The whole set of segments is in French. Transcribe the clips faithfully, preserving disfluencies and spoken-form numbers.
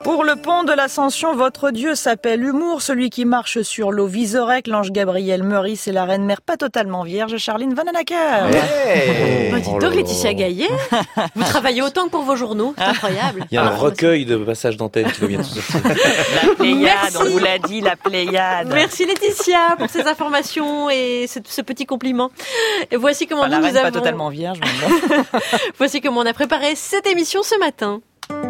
Pour le pont de l'Ascension, votre Dieu s'appelle Humour, celui qui marche sur l'eau. Vizorek, l'ange Gabriel Meurice et la reine mère pas totalement vierge, Charline Vanhoenacker. Hey. Oh, dis donc, Laetitia Gaillet, vous travaillez autant que pour vos journaux, c'est incroyable. Il y a un recueil de passages d'antenne qui va bientôt sortir. La Pléiade, Merci. on vous l'a dit, la Pléiade. Merci Laetitia pour ces informations et ce, ce petit compliment. Et voici comment Enfin, nous, la reine nous avons... pas totalement vierge. Mais bon. Voici comment on a préparé cette émission ce matin.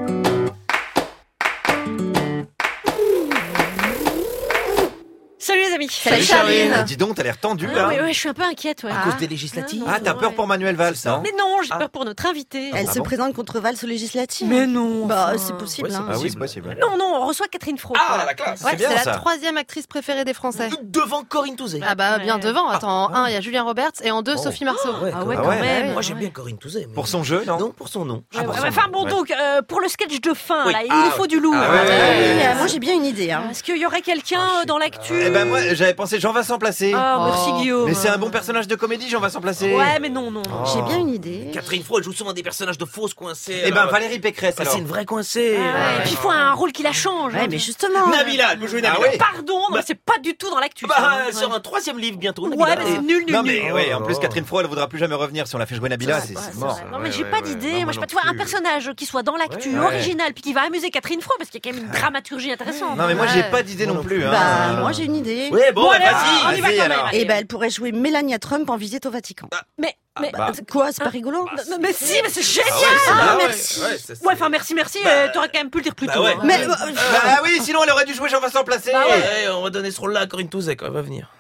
Salut les amis. Salut Charline. Dis donc, t'as l'air tendu Ah, là. ouais, ouais, je suis un peu inquiète. Ouais. À cause des législatives. Ah, t'as peur pour Manuel Valls, non? Mais non, j'ai Ah. peur pour notre invité. Elle Ah se bon présente contre Valls aux législatives. Mais non. Bah, enfin. c'est possible. Ouais, c'est hein. Ah oui, c'est possible. Non, non, on reçoit Catherine Fro. Ah, la classe. C'est bien c'est ça. la troisième actrice préférée des Français. Devant Corinne Touzé. Ah bah bien Ouais. devant. Attends, en un il y a Julien Roberts et en deux Oh. Sophie Marceau. Ouais, Ah ouais, Ah quand ouais. même. Moi j'aime bien Corinne Touzé. mais- Pour son jeu, non? Non, pour son nom. Ouais, pour ouais, son enfin nom, bon, ouais. donc, euh, pour le sketch de fin, Oui. là, il Ah, nous faut du lourd. Ah ouais, ouais, ouais, Oui, ouais. euh, moi j'ai bien une idée. Hein. Est-ce qu'il y aurait quelqu'un euh, dans l'actu? Eh ben moi, j'avais pensé Jean-Vincent Placé. Oh, merci Oh. Guillaume. Mais c'est un bon personnage de comédie, Jean-Vincent Placé. Ouais, mais non, non. Oh. J'ai bien une idée. Catherine Fro, elle joue souvent des personnages de fausses coincés. Eh ben alors. Valérie Pécresse Ah, alors. c'est une vraie coincée. Ah ouais, et puis il faut un rôle qui la change. Ouais, hein. mais justement. Nabila, elle peut jouer Nabila. Ah oui. Pardon, non, Bah- c'est pas du tout dans l'actu. Bah, ça, hein. elle sort un troisième livre bientôt. Ouais, Nabila. mais c'est nul, nul, Non nul. mais oui, en plus Oh. Catherine Fro, elle voudra plus jamais revenir si on la fait jouer Nabila, Ouais, c'est ouais, c'est c'est mort. vrai. Non, mais Ouais, j'ai ouais, pas ouais. d'idée. Non, Moi, je sais non pas, tu vois, un plus. personnage qui soit dans l'actu, Ouais. original, puis qui va amuser Catherine Fro, parce qu'il y a quand même une dramaturgie intéressante. Non mais moi j'ai Ouais. pas d'idée Moi non non plus. hein. Bah, moi j'ai une idée. Ouais, bon, Bon, bah, allez, vas-y. on y va vas-y, quand même. alors. allez. Et ben elle pourrait jouer Mélania Trump en visite au Vatican. Mais, mais, bah. Quoi, c'est pas rigolo? non, mais si, mais c'est génial. Ah ouais, c'est bien, ouais. merci. Ouais, ça, c'est- Ouais, enfin, merci, merci. Bah, euh, T'aurais quand même pu le dire plus bah tôt. ouais. hein. Mais euh, Bah oui, sinon elle aurait dû jouer Jean-Vincent Placé. Bah ouais. Ouais, on va donner ce rôle-là à Corinne Touzé quand elle va venir.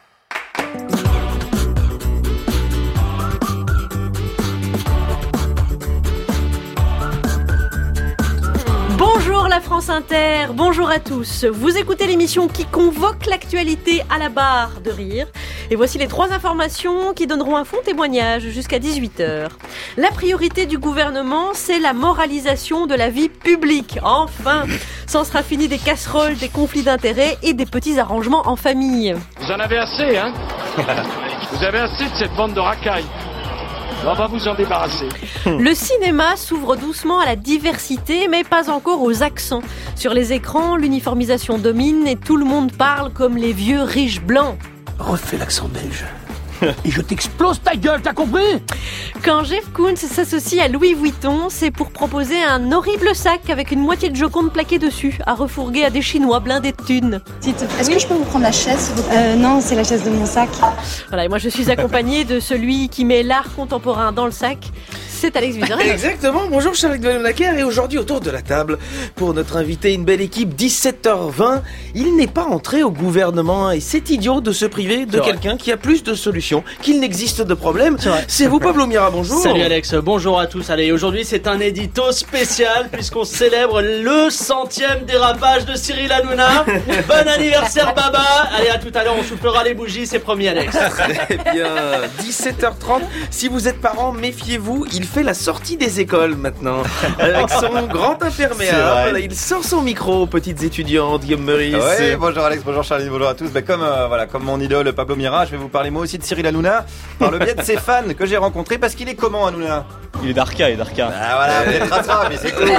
Bonjour la France Inter, bonjour à tous. Vous écoutez l'émission qui convoque l'actualité à la barre de rire. Et voici les trois informations qui donneront un fond témoignage jusqu'à dix-huit heures. La priorité du gouvernement, c'est la moralisation de la vie publique. Enfin, c'en sera fini des casseroles, des conflits d'intérêts et des petits arrangements en famille. Vous en avez assez, hein? Vous avez assez de cette bande de racailles. On va vous en débarrasser. Le cinéma s'ouvre doucement à la diversité, mais pas encore aux accents. Sur les écrans, l'uniformisation domine et tout le monde parle comme les vieux riches blancs. Refais l'accent belge. Et je t'explose ta gueule, t'as compris? Quand Jeff Koons s'associe à Louis Vuitton, c'est pour proposer un horrible sac avec une moitié de Joconde plaquée dessus, à refourguer à des Chinois blindés de thunes. Est-ce que je peux vous prendre la chaise, s'il vous plaît euh, Non, c'est la chaise de mon sac. Voilà, et moi je suis accompagnée de celui qui met l'art contemporain dans le sac. C'est Alex Vizorek. Exactement, bonjour Charline Vanhoenacker et aujourd'hui autour de la table, pour notre invité, une belle équipe, dix-sept heures vingt, il n'est pas entré au gouvernement et c'est idiot de se priver de quelqu'un qui a plus de solutions qu'il n'existe de problème. C'est vous Pablo Mira, bonjour. Salut Alex, bonjour à tous. Allez, aujourd'hui c'est un édito spécial puisqu'on célèbre le centième dérapage de Cyril Hanouna. Bon anniversaire Baba. Allez, à tout à l'heure, on soufflera les bougies, c'est promis Alex. Très bien, dix-sept heures trente, si vous êtes parents, méfiez-vous, il fait la sortie des écoles maintenant, avec son grand imperméable, il sort son micro aux petites étudiantes, Guillaume Meurice. Ouais, bonjour Alex, bonjour Charline, bonjour à tous. Bah, comme, euh, voilà, comme mon idole Pablo Mira, je vais vous parler moi aussi de Cyril Hanouna par le biais de ses fans que j'ai rencontrés parce qu'il est comment Hanouna? Il est d'Arca, il est d'Arca. Ah voilà, vous êtes rattrapés, mais c'est cool.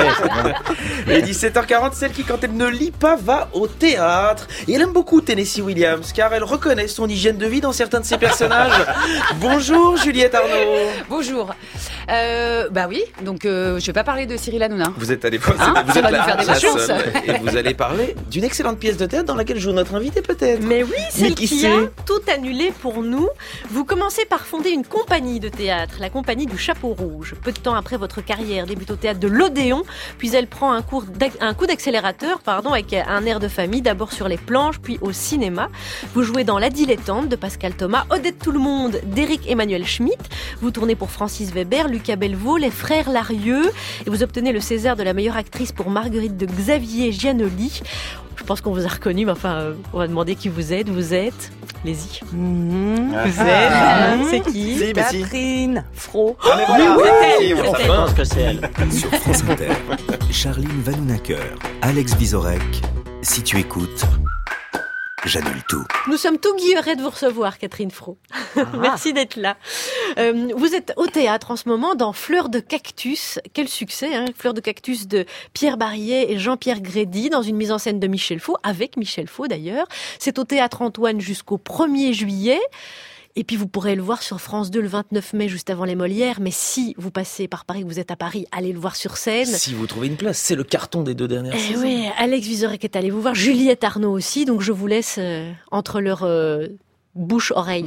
Et dix-sept heures quarante, celle qui, quand elle ne lit pas, va au théâtre. Et elle aime beaucoup Tennessee Williams, car elle reconnaît son hygiène de vie dans certains de ses personnages. Bonjour Juliette Arnaud. Bonjour. Euh, bah oui, donc euh, je vais pas parler de Cyril Hanouna. Vous êtes allé voir, Hein, vous ça êtes va la, nous faire des la vacances. seule. Et vous allez parler d'une excellente pièce de théâtre dans laquelle joue notre invité peut-être. Mais oui, Mais celle qui qui, c'est a tout annulé pour nous. Vous commencez par fonder une compagnie de théâtre, la compagnie du Chapeau Rouge. Peu de temps après votre carrière débute au théâtre de l'Odéon, puis elle prend un, cours d'ac- un coup d'accélérateur pardon, avec un air de famille, d'abord sur les planches, puis au cinéma. Vous jouez dans La Dilettante de Pascal Thomas, Odette Tout-le-Monde d'Éric Emmanuel Schmitt. Vous tournez pour Francis Weber, Lucas Bellevaux, les frères Larieux, et vous obtenez le César de la meilleure actrice pour Marguerite de Xavier Giannoli. Je pense qu'on vous a reconnu, mais enfin, euh, on va demander qui vous êtes. Vous êtes Lézy. Mhm. Ah. Vous Ah. êtes Ah, c'est qui Si, mais si. Catherine Fro. Ah, mais voilà, c'est oui, elle, on c'est s'en elle. va. Je pense que c'est elle. Sur France Inter, Charline Vanhoenacker, Alex Vizorek. Si tu écoutes, j'annule tout. Nous sommes tout guillerets de vous recevoir, Catherine Fro. Ah. Merci d'être là. Euh, vous êtes au théâtre en ce moment dans Fleurs de cactus. Quel succès, hein, Fleurs de cactus de Pierre Barillet et Jean-Pierre Grédy, dans une mise en scène de Michel Faux, avec Michel Faux d'ailleurs. C'est au Théâtre Antoine jusqu'au premier juillet. Et puis vous pourrez le voir sur France deux le vingt-neuf mai, juste avant les Molières. Mais si vous passez par Paris, que vous êtes à Paris, allez le voir sur scène. Si vous trouvez une place, c'est le carton des deux dernières eh saisons. Oui, Alex Vizorek est allé vous voir, Juliette Arnaud aussi. Donc je vous laisse euh, entre leurs euh, bouche-oreille.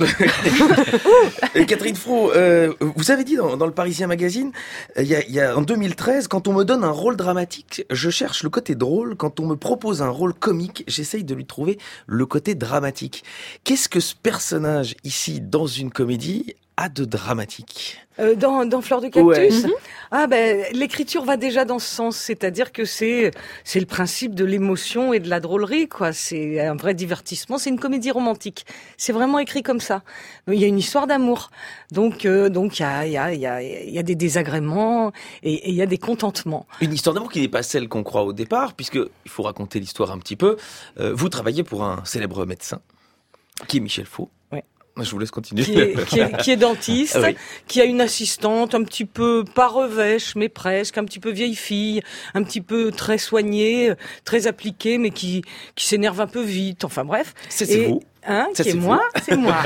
Catherine Fro, euh, vous avez dit dans, dans le Parisien Magazine, il y, a, il y a en deux mille treize, quand on me donne un rôle dramatique, je cherche le côté drôle. Quand on me propose un rôle comique, j'essaye de lui trouver le côté dramatique. Qu'est-ce que ce personnage ici, dans une comédie, a de dramatique ? Euh, dans, dans Fleurs de cactus, ouais. mm-hmm. ah ben l'écriture va déjà dans ce sens, c'est-à-dire que c'est c'est le principe de l'émotion et de la drôlerie, quoi. C'est un vrai divertissement, c'est une comédie romantique. C'est vraiment écrit comme ça. Il y a une histoire d'amour, donc euh, donc il y a il y a il y a il y a des désagréments et, et il y a des contentements. Une histoire d'amour qui n'est pas celle qu'on croit au départ, puisque il faut raconter l'histoire un petit peu. Euh, vous travaillez pour un célèbre médecin qui est Michel Faux. Ouais. Je vous laisse continuer. Qui est, qui est, qui est dentiste, oui. Qui a une assistante un petit peu, pas revêche, mais presque, un petit peu vieille fille, un petit peu très soignée, très appliquée, mais qui, qui s'énerve un peu vite. Enfin bref. C'est, c'est vous. Hein, ça, qui est, c'est moi, c'est moi.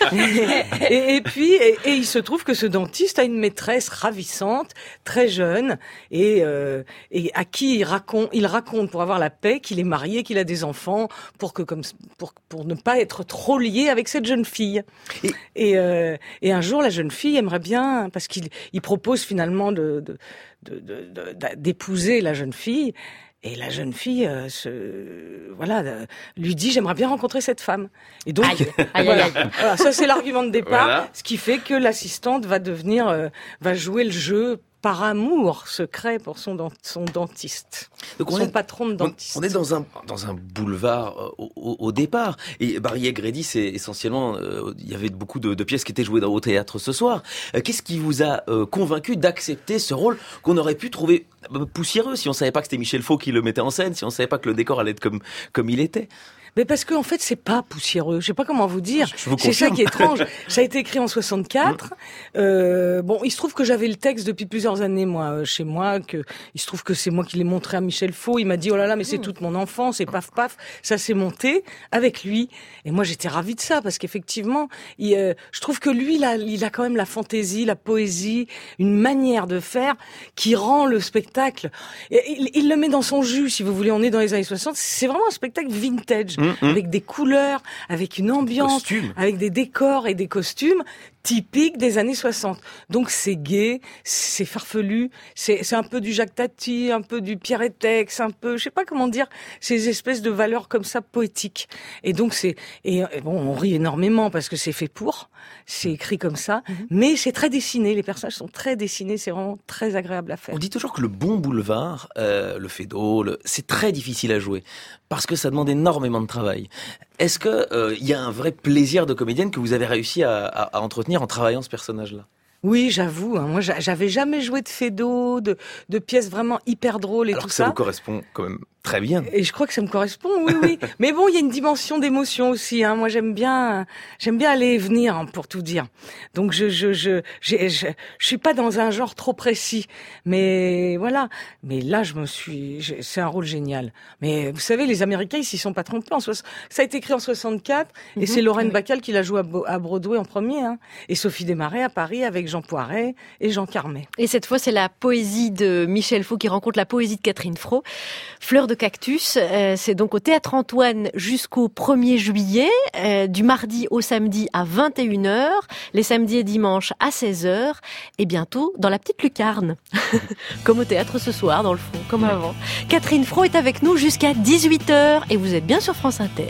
et, et puis, et, et il se trouve que ce dentiste a une maîtresse ravissante, très jeune, et, euh, et à qui il raconte, il raconte pour avoir la paix qu'il est marié, qu'il a des enfants, pour que comme pour pour ne pas être trop lié avec cette jeune fille. Et et, euh, et un jour, la jeune fille aimerait bien, parce qu'il il propose finalement de, de, de, de, de d'épouser la jeune fille. Et la jeune fille, euh, se, voilà, euh, lui dit j'aimerais bien rencontrer cette femme. Et donc, aïe, aïe, voilà, aïe, aïe. voilà, ça c'est l'argument de départ, voilà. Ce qui fait que l'assistante va devenir, euh, va jouer le jeu par amour secret pour son, dent, son dentiste, donc on son est, patron de dentiste. On est dans un dans un boulevard euh, au, au, au départ. Et Barillet Grédy, c'est essentiellement, euh, il y avait beaucoup de, de pièces qui étaient jouées dans, au théâtre ce soir. Euh, qu'est-ce qui vous a euh, convaincu d'accepter ce rôle qu'on aurait pu trouver poussiéreux si on savait pas que c'était Michel Faux qui le mettait en scène, si on savait pas que le décor allait être comme comme il était? Mais parce qu'en en fait, c'est pas poussiéreux. Je sais pas comment vous dire. Je vous c'est ça confirme. qui est étrange. Ça a été écrit en soixante-quatre. Euh, bon, il se trouve que j'avais le texte depuis plusieurs années, moi, chez moi. Que il se trouve que c'est moi qui l'ai montré à Michel Faux. Il m'a dit oh là là, mais c'est toute mon enfance. Et paf paf, ça s'est monté avec lui. Et moi, j'étais ravie de ça parce qu'effectivement, il, euh, je trouve que lui, il a, il a quand même la fantaisie, la poésie, une manière de faire qui rend le spectacle. Et, il, il le met dans son jus, si vous voulez. On est dans les années soixante. C'est vraiment un spectacle vintage. Mmh. Avec des couleurs, avec une ambiance, costumes. Avec des décors et des costumes typiques des années soixante. Donc c'est gai, c'est farfelu, c'est, c'est un peu du Jacques Tati, un peu du Pierre Etex, un peu, je sais pas comment dire, ces espèces de valeurs comme ça poétiques. Et donc c'est, et, et bon, on rit énormément parce que c'est fait pour, c'est écrit comme ça, mm-hmm. mais c'est très dessiné, les personnages sont très dessinés, c'est vraiment très agréable à faire. On dit toujours que le bon boulevard, euh, le Feydeau, le... c'est très difficile à jouer parce que ça demande énormément de travail. Est-ce que euh, y a un vrai plaisir de comédienne que vous avez réussi à, à, à entretenir en travaillant ce personnage-là? Oui, j'avoue. Hein, moi, j'avais jamais joué de Feydeau, de, de pièces vraiment hyper drôles et Alors tout que ça. ça vous correspond quand même très bien. Et je crois que ça me correspond, oui, oui. Mais bon, il y a une dimension d'émotion aussi. Hein. Moi, j'aime bien, j'aime bien aller et venir, hein, pour tout dire. Donc, je, je, je, je, je, je suis pas dans un genre trop précis. Mais voilà. Mais là, je me suis, je, c'est un rôle génial. Mais vous savez, les Américains, ils s'y sont pas trompés. En so... Ça a été écrit en soixante-quatre, mm-hmm. et c'est Lorraine oui. Bacall qui l'a joué à, à Broadway en premier, hein. Et Sophie Desmarais à Paris avec Jean Poiret et Jean Carmet. Et cette fois, c'est la poésie de Michel Faux qui rencontre la poésie de Catherine Fro. Fleurs de cactus, euh, c'est donc au Théâtre Antoine jusqu'au premier juillet, euh, du mardi au samedi à vingt et une heures, les samedis et dimanches à seize heures, et bientôt dans la petite lucarne. Comme au théâtre ce soir, dans le fond, comme avant. Catherine Fro est avec nous jusqu'à dix-huit heures, et vous êtes bien sur France Inter.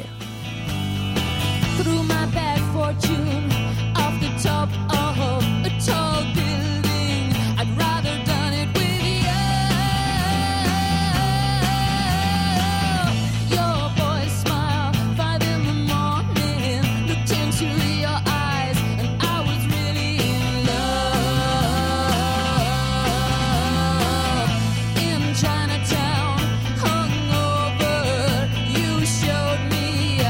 Chinatown, hungover, you showed me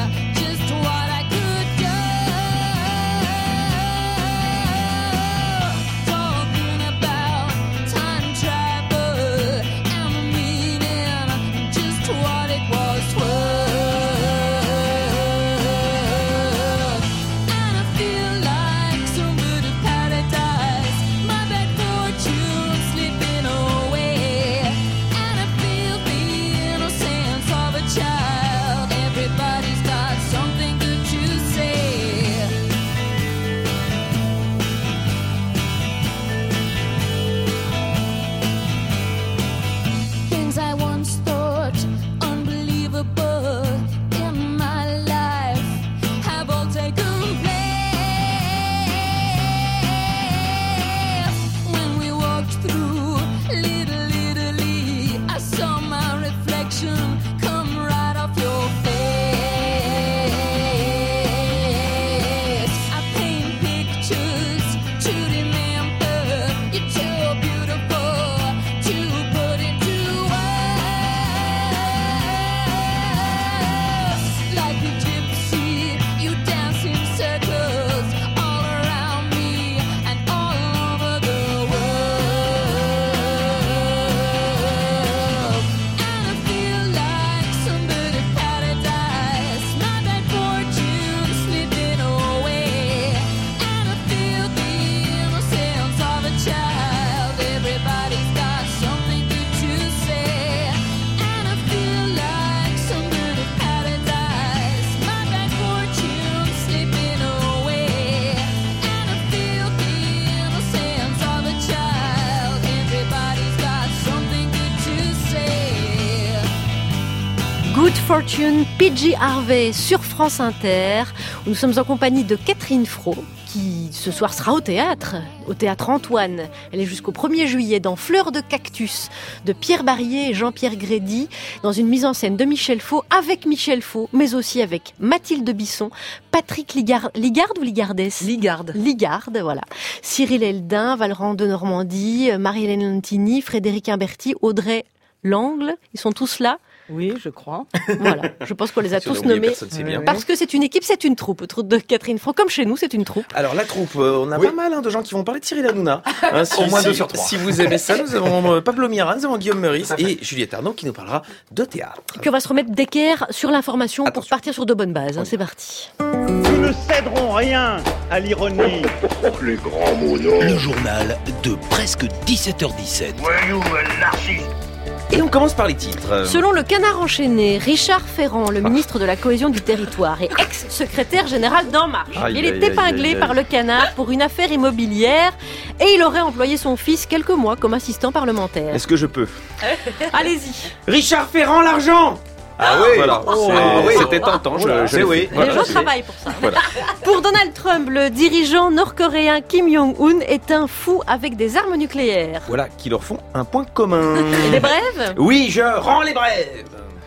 Good Fortune, P G Harvey sur France Inter, où nous sommes en compagnie de Catherine Fro, qui ce soir sera au théâtre, au théâtre Antoine. Elle est jusqu'au premier juillet dans Fleurs de cactus de Pierre Barrier et Jean-Pierre Grédy, dans une mise en scène de Michel Faux, avec Michel Faux, mais aussi avec Mathilde Bisson, Patrick Ligard, Ligarde ou Ligardès Ligarde. Ligarde, voilà. Cyril Eldin, Valran de Normandie, Marie-Hélène Lentini, Frédéric Imberti, Audrey Langle, ils sont tous là. Oui, je crois. Voilà, je pense qu'on les a Si on a tous oublié nommés. personne, c'est bien. Parce que c'est une équipe, c'est une troupe. Troupe de Catherine Fro, comme chez nous, c'est une troupe. Alors la troupe, euh, on a Oui. pas mal hein, de gens qui vont parler de Cyril Hanouna. Hein, si, Au moins si- deux sur trois. Si vous aimez ça, nous avons euh, Pablo Mira, nous avons Guillaume Meurice et Juliette Arnaud qui nous parlera de théâtre. Puis on va se remettre d'équerre sur l'information pour Attention. partir sur de bonnes bases. Hein, c'est parti. Nous ne céderons rien à l'ironie. Les grands mots, non. Le journal de presque dix-sept heures dix-sept. Voyou, narcisse. Et on commence par les titres. Selon le Canard enchaîné, Richard Ferrand, le ministre de la Cohésion du Territoire et ex-secrétaire général d'En Marche, Aïe, il aïe, est aïe, épinglé aïe, aïe. par le Canard pour une affaire immobilière et il aurait employé son fils quelques mois comme assistant parlementaire. Est-ce que je peux Allez-y. Richard Ferrand, l'argent. Ah oui. Voilà, Oh, C'est- ah oui. c'était tentant. Je, je C'est l'ai oui. fait. Les Voilà, gens c'est- travaillent pour ça. Voilà. Pour Donald Trump, le dirigeant nord-coréen Kim Jong-un est un fou avec des armes nucléaires. Voilà, qui leur font un point commun. Et des brèves ? Oui, je rends les brèves.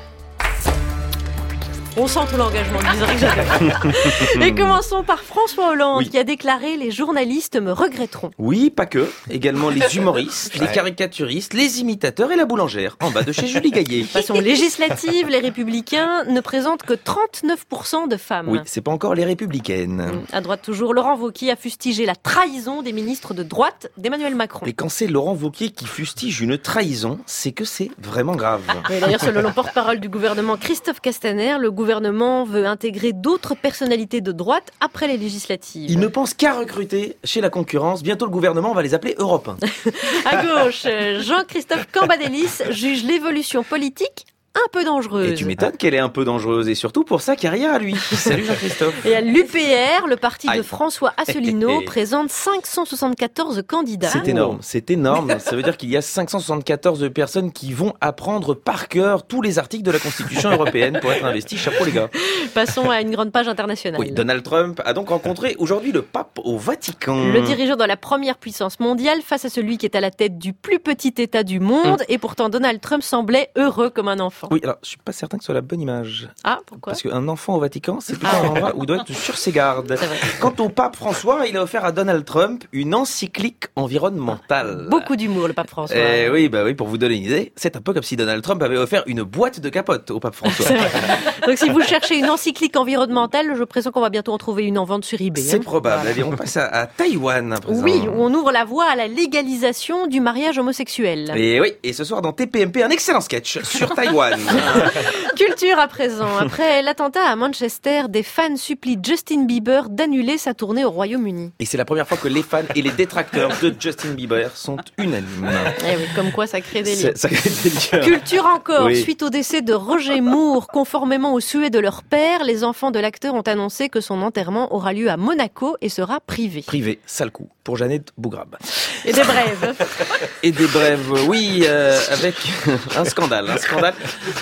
On sent tout l'engagement de Bizarre que j'adore. Et commençons par François Hollande Oui. qui a déclaré « Les journalistes me regretteront Oui, pas que. Également les humoristes, les caricaturistes, les imitateurs et la boulangère. En bas de chez Julie Gaillet. ». De façon législative, les Républicains ne présentent que trente-neuf pour cent de femmes. Oui, c'est pas encore les républicaines. À droite toujours, Laurent Wauquiez a fustigé la trahison des ministres de droite d'Emmanuel Macron. Et quand c'est Laurent Wauquiez qui fustige une trahison, c'est que c'est vraiment grave. Et d'ailleurs, selon le porte-parole du gouvernement Christophe Castaner, le gouvernement veut intégrer d'autres personnalités de droite après les législatives. Il ne pense qu'à recruter chez la concurrence. Bientôt, le gouvernement va les appeler Europe un. À gauche, Jean-Christophe Cambadélis juge l'évolution politique un peu dangereuse. Et tu m'étonnes qu'elle est un peu dangereuse, et surtout pour sa carrière à lui. Salut Jean-Christophe. Et à l'U P R, le parti de Aïe. François Asselineau présente cinq cent soixante-quatorze candidats. C'est énorme, c'est énorme. Ça veut dire qu'il y a cinq cent soixante-quatorze personnes qui vont apprendre par cœur tous les articles de la Constitution européenne pour être investis. Chapeau les gars. Passons à une grande page internationale. Oui, Donald Trump a donc rencontré aujourd'hui le pape au Vatican. Le dirigeant de la première puissance mondiale face à celui qui est à la tête du plus petit État du monde. Et pourtant, Donald Trump semblait heureux comme un enfant. Oui, alors je suis pas certain que ce soit la bonne image. Ah, pourquoi ? Parce qu'un enfant au Vatican, c'est plutôt Ah. un endroit où il doit être sur ses gardes. C'est vrai. Quant au pape François, il a offert à Donald Trump une encyclique environnementale. Beaucoup d'humour, le pape François. Eh oui, bah oui, pour vous donner une idée, c'est un peu comme si Donald Trump avait offert une boîte de capote au pape François. C'est vrai. Donc si vous cherchez une encyclique environnementale, je pressens qu'on va bientôt en trouver une en vente sur eBay. C'est hein. probable. Allez, on passe à, à Taïwan à présent. Oui, où on ouvre la voie à la légalisation du mariage homosexuel. Et oui, et ce soir dans T P M P, un excellent sketch sur Taïwan. Culture à présent. Après l'attentat à Manchester, des fans supplient Justin Bieber d'annuler sa tournée au Royaume-Uni. Et c'est la première fois que les fans et les détracteurs de Justin Bieber sont unanimes. Eh oui, comme quoi ça crée des liens. C'est- Ça crée des liens. Culture encore, Oui. suite au décès de Roger Moore, conformément au souhait de leur père, les enfants de l'acteur ont annoncé que son enterrement aura lieu à Monaco et sera privé. Privé, sale coup, pour Jeannette Bougrab. Et des brèves. Et des brèves, oui, euh, avec un scandale. Un scandale.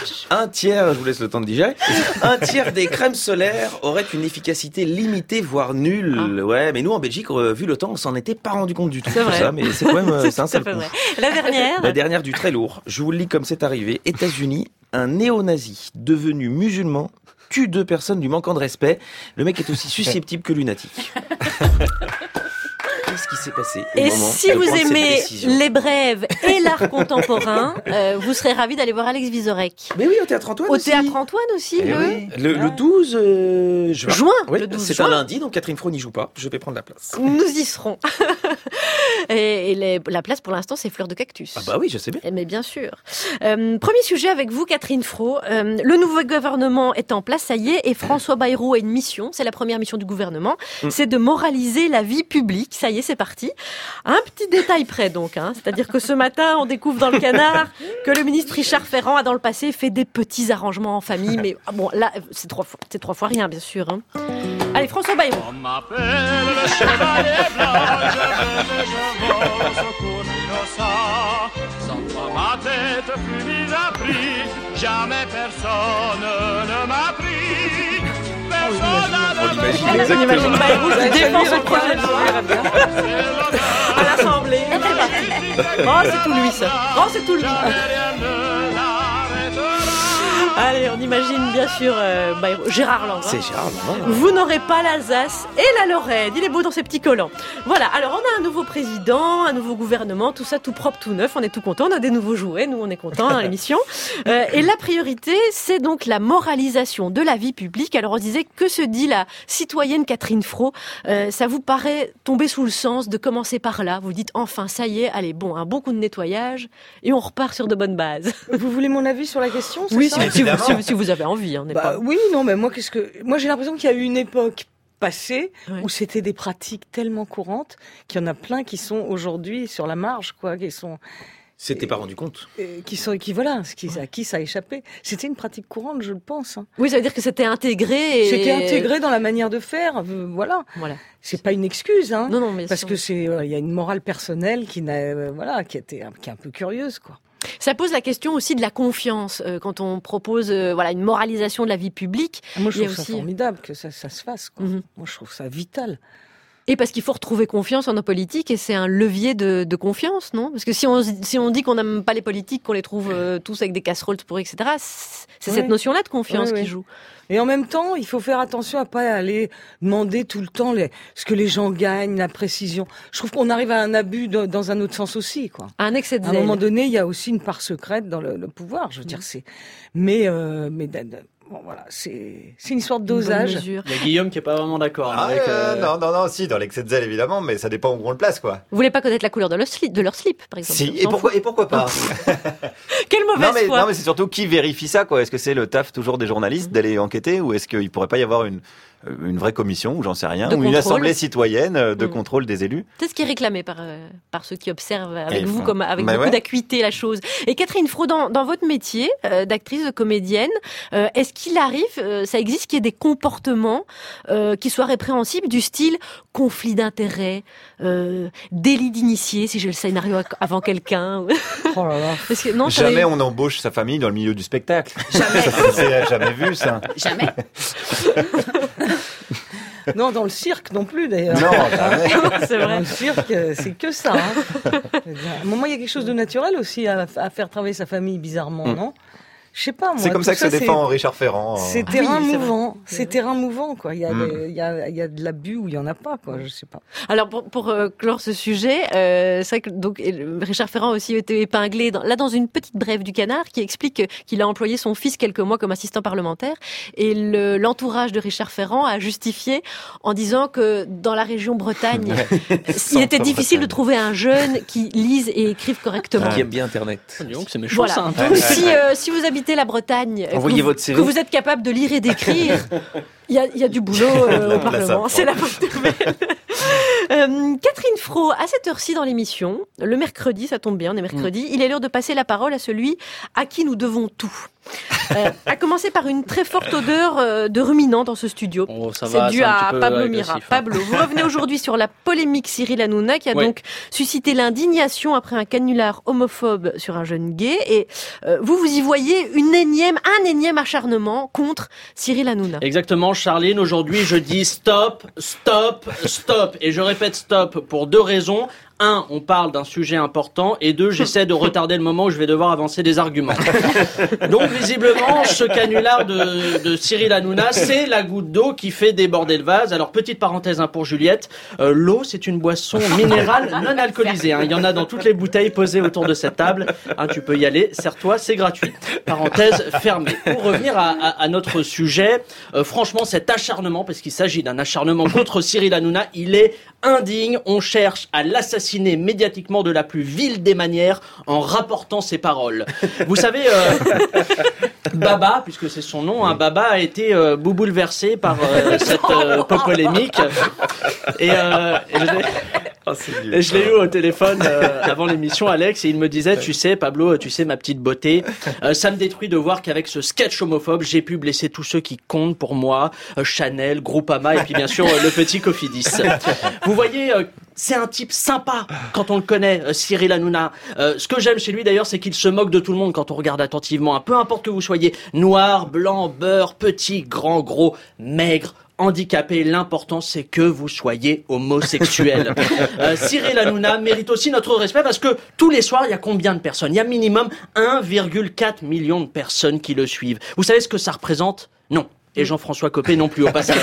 Un tiers, je vous laisse le temps de digérer, un tiers des crèmes solaires auraient une efficacité limitée, voire nulle. Ouais, mais nous, en Belgique, euh, vu le temps, on s'en était pas rendu compte du tout. C'est tout vrai. ça, mais c'est quand même euh, C'est c'est un tout à sale fait coup. vrai. La dernière. La dernière du très lourd. Je vous le lis comme c'est arrivé. États-Unis, un néo-nazi devenu musulman tue deux personnes du manquant de respect. Le mec est aussi susceptible que lunatique. Qu'est-ce qui s'est passé au Et moment si où vous elle prend cette aimez décision les brèves et l'art contemporain, euh, vous serez ravis d'aller voir Alex Vizorek. Mais oui, au Théâtre Antoine Au aussi. Théâtre Antoine aussi, Eh le... oui. Le, le douze euh, juin. Juin, Oui, le douze c'est juin. un lundi, donc Catherine Fro n'y joue pas. Je vais prendre la place. Nous y serons. et et les- la place pour l'instant, c'est Fleurs de Cactus. Ah bah oui, je sais bien. Eh, Mais bien sûr. Euh, premier sujet avec vous, Catherine Fro. Euh, le nouveau gouvernement est en place, ça y est, et François Bayrou a une mission. C'est la première mission du gouvernement. Mm. C'est de moraliser la vie publique. Ça y est, c'est parti. À un petit détail près, donc. Hein. C'est-à-dire que ce matin, on découvre dans le Canard que le ministre Richard Ferrand a dans le passé fait des petits arrangements en famille. Mais ah bon, là, c'est trois fois, c'est trois fois rien, bien sûr. Hein. Allez, François Bayrou. On m'appelle le chevalier blanc, je veux et je vaux au cours. ça. Sans toi ma tête fut mise à prix, jamais personne ne m'a pris. Personne n'a On imagine Bayrou qui défend son projet à l'Assemblée. Oh, c'est tout lui, ça. Oh, c'est tout lui. Allez, on imagine bien sûr euh, Bayrou. Gérard Lanvin. C'est Gérard Lanvin. Vous n'aurez pas l'Alsace et la Lorraine. Il est beau dans ses petits collants. Voilà, alors on a un nouveau président, un nouveau gouvernement, tout ça tout propre, tout neuf. On est tout content, on a des nouveaux jouets, nous on est contents dans l'émission. Euh, et la priorité, c'est donc la moralisation de la vie publique. Alors on disait, que se dit la citoyenne Catherine Fro? euh, Ça vous paraît tomber sous le sens de commencer par là? Vous dites, enfin, ça y est, allez, bon, un bon coup de nettoyage et on repart sur de bonnes bases. Vous voulez mon avis sur la question? Oui, ça si, si, vous, si, si vous avez envie. Hein, bah, pas... Oui, non, mais moi, qu'est-ce que, moi, j'ai l'impression qu'il y a eu une époque passée ouais. où c'était des pratiques tellement courantes qu'il y en a plein qui sont aujourd'hui sur la marge, quoi, qui sont. C'était pas rendu compte. Et qui sont, qui voilà, qui, à qui ça a échappé. C'était une pratique courante, je le pense. Hein. Oui, ça veut dire que c'était intégré. Et... C'était intégré dans la manière de faire. Euh, voilà. Voilà. C'est pas une excuse, hein. Non, non, mais parce sûr. que c'est, il euh, y a une morale personnelle qui n'a, euh, voilà, qui était, qui est un peu curieuse, quoi. Ça pose la question aussi de la confiance euh, quand on propose euh, voilà une moralisation de la vie publique. Moi, je il y a trouve aussi... ça formidable que ça, ça se fasse. Quoi. Mm-hmm. Moi, je trouve ça vital. Et parce qu'il faut retrouver confiance en nos politiques et c'est un levier de, de confiance, non? Parce que si on, si on dit qu'on n'aime pas les politiques, qu'on les trouve euh, tous avec des casseroles pourries, et cetera, c'est ouais. cette notion-là de confiance ouais, qui ouais. joue. Et en même temps, il faut faire attention à pas aller demander tout le temps les, ce que les gens gagnent, la précision. Je trouve qu'on arrive à un abus de, dans un autre sens aussi, quoi. Un excès de zèle. À un moment donné, il y a aussi une part secrète dans le, le pouvoir. Je veux mmh. dire, c'est, mais, euh, mais, bon, voilà, c'est, c'est une histoire de dosage. Il y a Guillaume qui est pas vraiment d'accord. Ah, avec, euh, euh... Non, non, non, si, dans l'excès de zèle, évidemment, mais ça dépend où on le place, quoi. Vous voulez pas connaître la couleur de leur slip, de leur slip par exemple? Si, et pourquoi, et pourquoi pas? Quelle mauvaise non, mais, foi. non, mais c'est surtout qui vérifie ça, quoi. Est-ce que c'est le taf toujours des journalistes d'aller enquêter, ou est-ce qu'il pourrait pas y avoir une, une vraie commission, ou j'en sais rien, de ou contrôle. Une assemblée citoyenne de mmh. contrôle des élus? C'est ce qui est réclamé par, euh, par ceux qui observent avec et vous, enfin, comme avec bah beaucoup ouais. d'acuité la chose. Et Catherine Fro, dans, dans votre métier euh, d'actrice, de comédienne, euh, est-ce qu'il arrive, euh, ça existe, qu'il y ait des comportements euh, qui soient répréhensibles du style conflit d'intérêts, euh, délit d'initié, si j'ai le scénario avant quelqu'un? Oh là là. Parce que, non, jamais est... on embauche sa famille dans le milieu du spectacle. Jamais. C'est jamais vu, ça. Jamais. Non, dans le cirque non plus, d'ailleurs. Non, jamais. C'est vrai. Dans le cirque, c'est que ça. Hein. À un moment, il y a quelque chose de naturel aussi à, à faire travailler sa famille, bizarrement, mm. non? Je sais pas, moi. C'est comme ça que ça, se défend Richard Ferrand. C'est ah terrain oui, mouvant. C'est, c'est terrain mouvant, quoi. Il y a, mm. des, il y a, il y a de l'abus ou il y en a pas, quoi. Je sais pas. Alors pour, pour euh, clore ce sujet, euh, c'est vrai que donc Richard Ferrand a aussi été épinglé dans, là dans une petite brève du Canard qui explique qu'il a employé son fils quelques mois comme assistant parlementaire et le, l'entourage de Richard Ferrand a justifié en disant que dans la région Bretagne, il était difficile de trouver un jeune qui lise et écrive correctement. Qui aime bien Internet. Donc c'est méchant, voilà. ça. Donc si euh, si vous habitez la Bretagne, envoyez que, votre C V. que vous êtes capable de lire et d'écrire, il y a, y a du boulot euh, au Parlement. C'est la bonne nouvelle. Euh, Catherine Fro, à cette heure-ci dans l'émission, le mercredi, ça tombe bien, on est mercredi, mmh. il est l'heure de passer la parole à celui à qui nous devons tout. Euh, à commencer par une très forte odeur euh, de ruminant dans ce studio. Oh, ça c'est va, dû c'est à Pablo agressif, Mira. hein. Pablo, vous revenez aujourd'hui sur la polémique Cyril Hanouna qui a ouais. donc suscité l'indignation après un canular homophobe sur un jeune gay. Et euh, vous, vous y voyez une énième, un énième acharnement contre Cyril Hanouna. Exactement, Charline. Aujourd'hui, je dis stop, stop, stop. Et je répète stop pour deux raisons. Un, on parle d'un sujet important, et deux, j'essaie de retarder le moment où je vais devoir avancer des arguments. Donc, visiblement, ce canular de, de Cyril Hanouna, c'est la goutte d'eau qui fait déborder le vase. Alors, petite parenthèse hein, pour Juliette, euh, l'eau, c'est une boisson minérale non alcoolisée. Hein. Il y en a dans toutes les bouteilles posées autour de cette table. Hein, tu peux y aller, sers-toi, c'est gratuit. Parenthèse fermée. Pour revenir à, à, à notre sujet, euh, franchement, cet acharnement, parce qu'il s'agit d'un acharnement contre Cyril Hanouna, il est indigne. On cherche à l'assassiner médiatiquement de la plus vile des manières en rapportant ses paroles. Vous savez, euh, Baba, puisque c'est son nom, hein, Baba a été euh, bouleversé par euh, cette euh, polémique. Et, euh, et je... Oh, c'est vieux. Et je l'ai eu au téléphone euh, avant l'émission, Alex, et il me disait, tu sais, Pablo, tu sais, ma petite beauté, euh, ça me détruit de voir qu'avec ce sketch homophobe, j'ai pu blesser tous ceux qui comptent pour moi, euh, Chanel, Groupama, et puis bien sûr, euh, le petit Cofidis. Vous voyez, euh, c'est un type sympa quand on le connaît, euh, Cyril Hanouna. Euh, ce que j'aime chez lui d'ailleurs, c'est qu'il se moque de tout le monde quand on regarde attentivement. Hein. Peu importe que vous soyez noir, blanc, beurre, petit, grand, gros, maigre, handicapé, l'important c'est que vous soyez homosexuel. euh, Cyril Hanouna mérite aussi notre respect parce que tous les soirs, il y a combien de personnes ? Il y a minimum un virgule quatre million de personnes qui le suivent. Vous savez ce que ça représente ? Non. Et Jean-François Copé non plus au passage.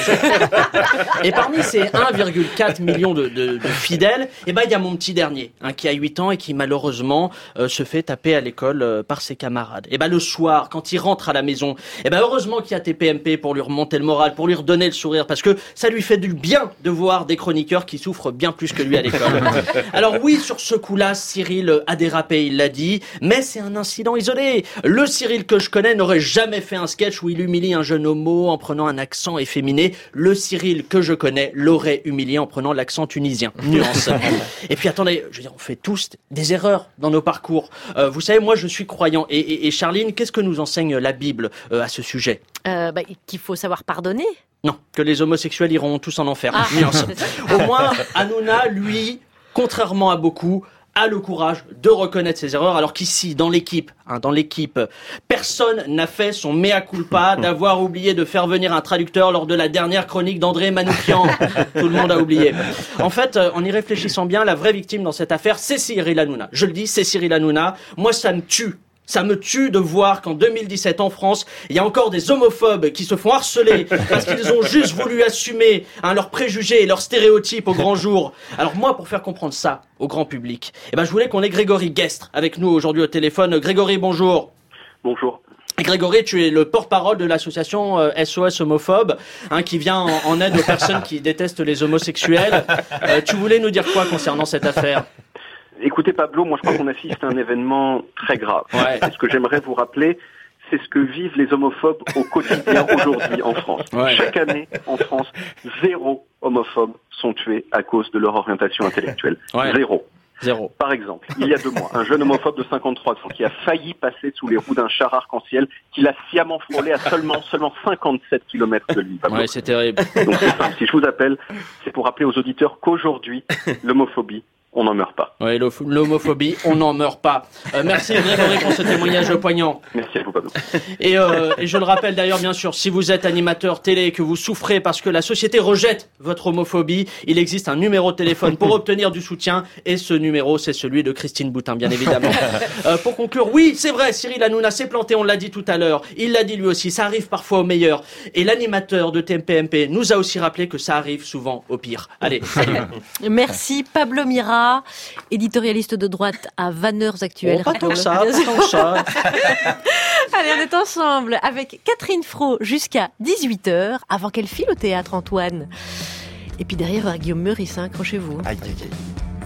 Et parmi ces un virgule quatre million de, de, de fidèles, eh ben il y a mon petit dernier, hein, qui a huit ans et qui malheureusement euh, se fait taper à l'école euh, par ses camarades. Et ben le soir, quand il rentre à la maison, eh ben heureusement qu'il y a T P M P pour lui remonter le moral, pour lui redonner le sourire, parce que ça lui fait du bien de voir des chroniqueurs qui souffrent bien plus que lui à l'école. Alors oui, sur ce coup-là, Cyril a dérapé, il l'a dit, mais c'est un incident isolé. Le Cyril que je connais n'aurait jamais fait un sketch où il humilie un jeune homo en prenant un accent efféminé. Le Cyril que je connais l'aurait humilié en prenant l'accent tunisien. Nuance. Et puis attendez, je veux dire, on fait tous des erreurs dans nos parcours. Euh, vous savez, moi je suis croyant. Et, et, et Charline, qu'est-ce que nous enseigne la Bible euh, à ce sujet ? euh, bah, Qu'il faut savoir pardonner. Non, que les homosexuels iront tous en enfer. Ah. Nuance. Au moins, Hanouna, lui, contrairement à beaucoup, a le courage de reconnaître ses erreurs, alors qu'ici, dans l'équipe, hein, dans l'équipe, personne n'a fait son mea culpa d'avoir oublié de faire venir un traducteur lors de la dernière chronique d'André Manoukian. Tout le monde a oublié. En fait, euh, en y réfléchissant bien, la vraie victime dans cette affaire, c'est Cyril Hanouna. Je le dis, c'est Cyril Hanouna. Moi, ça me tue. Ça me tue de voir qu'en deux mille dix-sept, en France, il y a encore des homophobes qui se font harceler parce qu'ils ont juste voulu assumer hein, leurs préjugés et leurs stéréotypes au grand jour. Alors moi, pour faire comprendre ça au grand public, eh ben, je voulais qu'on ait Grégory Guestre avec nous aujourd'hui au téléphone. Grégory, bonjour. Bonjour. Grégory, tu es le porte-parole de l'association euh, S O S Homophobe, hein, qui vient en, en aide aux personnes qui détestent les homosexuels. Euh, tu voulais nous dire quoi concernant cette affaire ? Écoutez Pablo, moi je crois qu'on assiste à un événement très grave. Ouais. Et ce que j'aimerais vous rappeler, c'est ce que vivent les homophobes au quotidien aujourd'hui en France. Ouais. Chaque année en France, zéro homophobes sont tués à cause de leur orientation intellectuelle. Ouais. Zéro. Zéro. Par exemple, il y a deux mois, un jeune homophobe de cinquante-trois ans qui a failli passer sous les roues d'un char arc-en-ciel qu'il a sciemment frôlé à seulement seulement cinquante-sept kilomètres de lui. Pablo. Ouais, c'est terrible. Donc c'est simple, si je vous appelle, c'est pour rappeler aux auditeurs qu'aujourd'hui, l'homophobie, on n'en meurt pas. Oui, l'homophobie, on n'en meurt pas. Euh, merci Grégory pour ce témoignage poignant. Merci à vous, Pablo. Et, euh, et je le rappelle d'ailleurs, bien sûr, si vous êtes animateur télé et que vous souffrez parce que la société rejette votre homophobie, il existe un numéro de téléphone pour obtenir du soutien. Et ce numéro, c'est celui de Christine Boutin, bien évidemment. Euh, pour conclure, oui, c'est vrai, Cyril Hanouna s'est planté, on l'a dit tout à l'heure. Il l'a dit lui aussi, ça arrive parfois au meilleur. Et l'animateur de T P M P nous a aussi rappelé que ça arrive souvent au pire. Allez, salut. Merci Pablo Mira, éditorialiste de droite à Vanneurs Actuel. Oh, pas tant que ça, pas tant que ça. Allez, on est ensemble avec Catherine Fro jusqu'à dix-huit heures, avant qu'elle file au théâtre, Antoine. Et puis derrière, euh, Guillaume Meurice, hein, accrochez-vous. Aïe, aïe, aïe.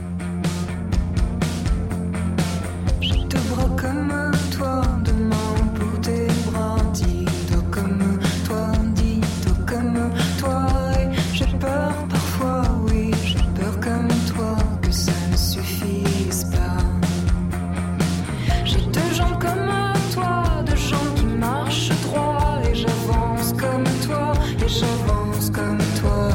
Je te bras comme toi, demain pour tes bras, dis-toi comme toi, dis-toi comme toi. Et j'ai peur parfois, oui, j'ai peur comme toi, que ça ne suffise pas. J'ai deux jambes comme toi, deux jambes qui marchent droit, et j'avance comme toi, et j'avance comme toi.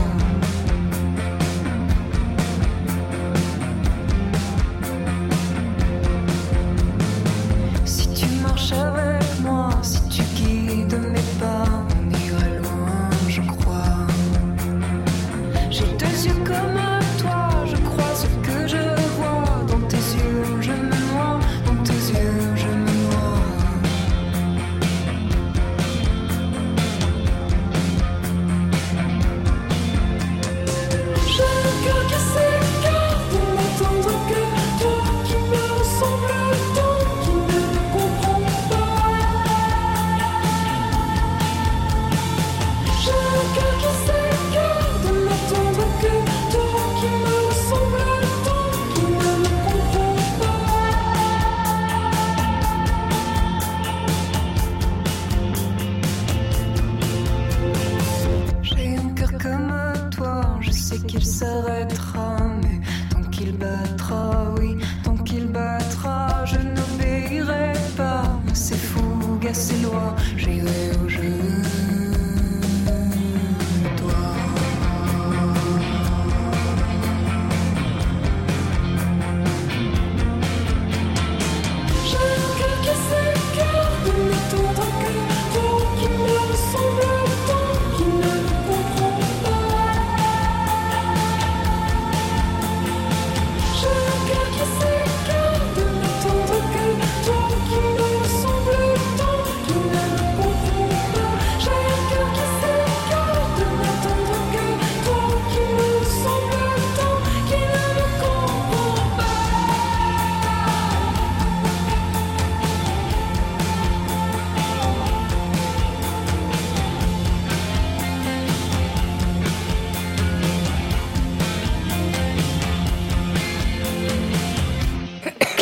Si tu marches avec moi, si tu guides mes pas, on ira loin, je crois. J'ai deux yeux comme toi, je crois ce que je vois. Dans tes yeux, je me noie, dans tes yeux, je me noie. J'ai le cœur qui s'écarte de n'attendre que toi, qui me ressemble tant, qui ne me comprend pas. J'ai le cœur qui s'écarte de n'attendre que toi, qui me ressemble tant, qui ne me comprend pas. J'ai un cœur comme toi, je sais qu'il s'arrêtera, mais tant qu'il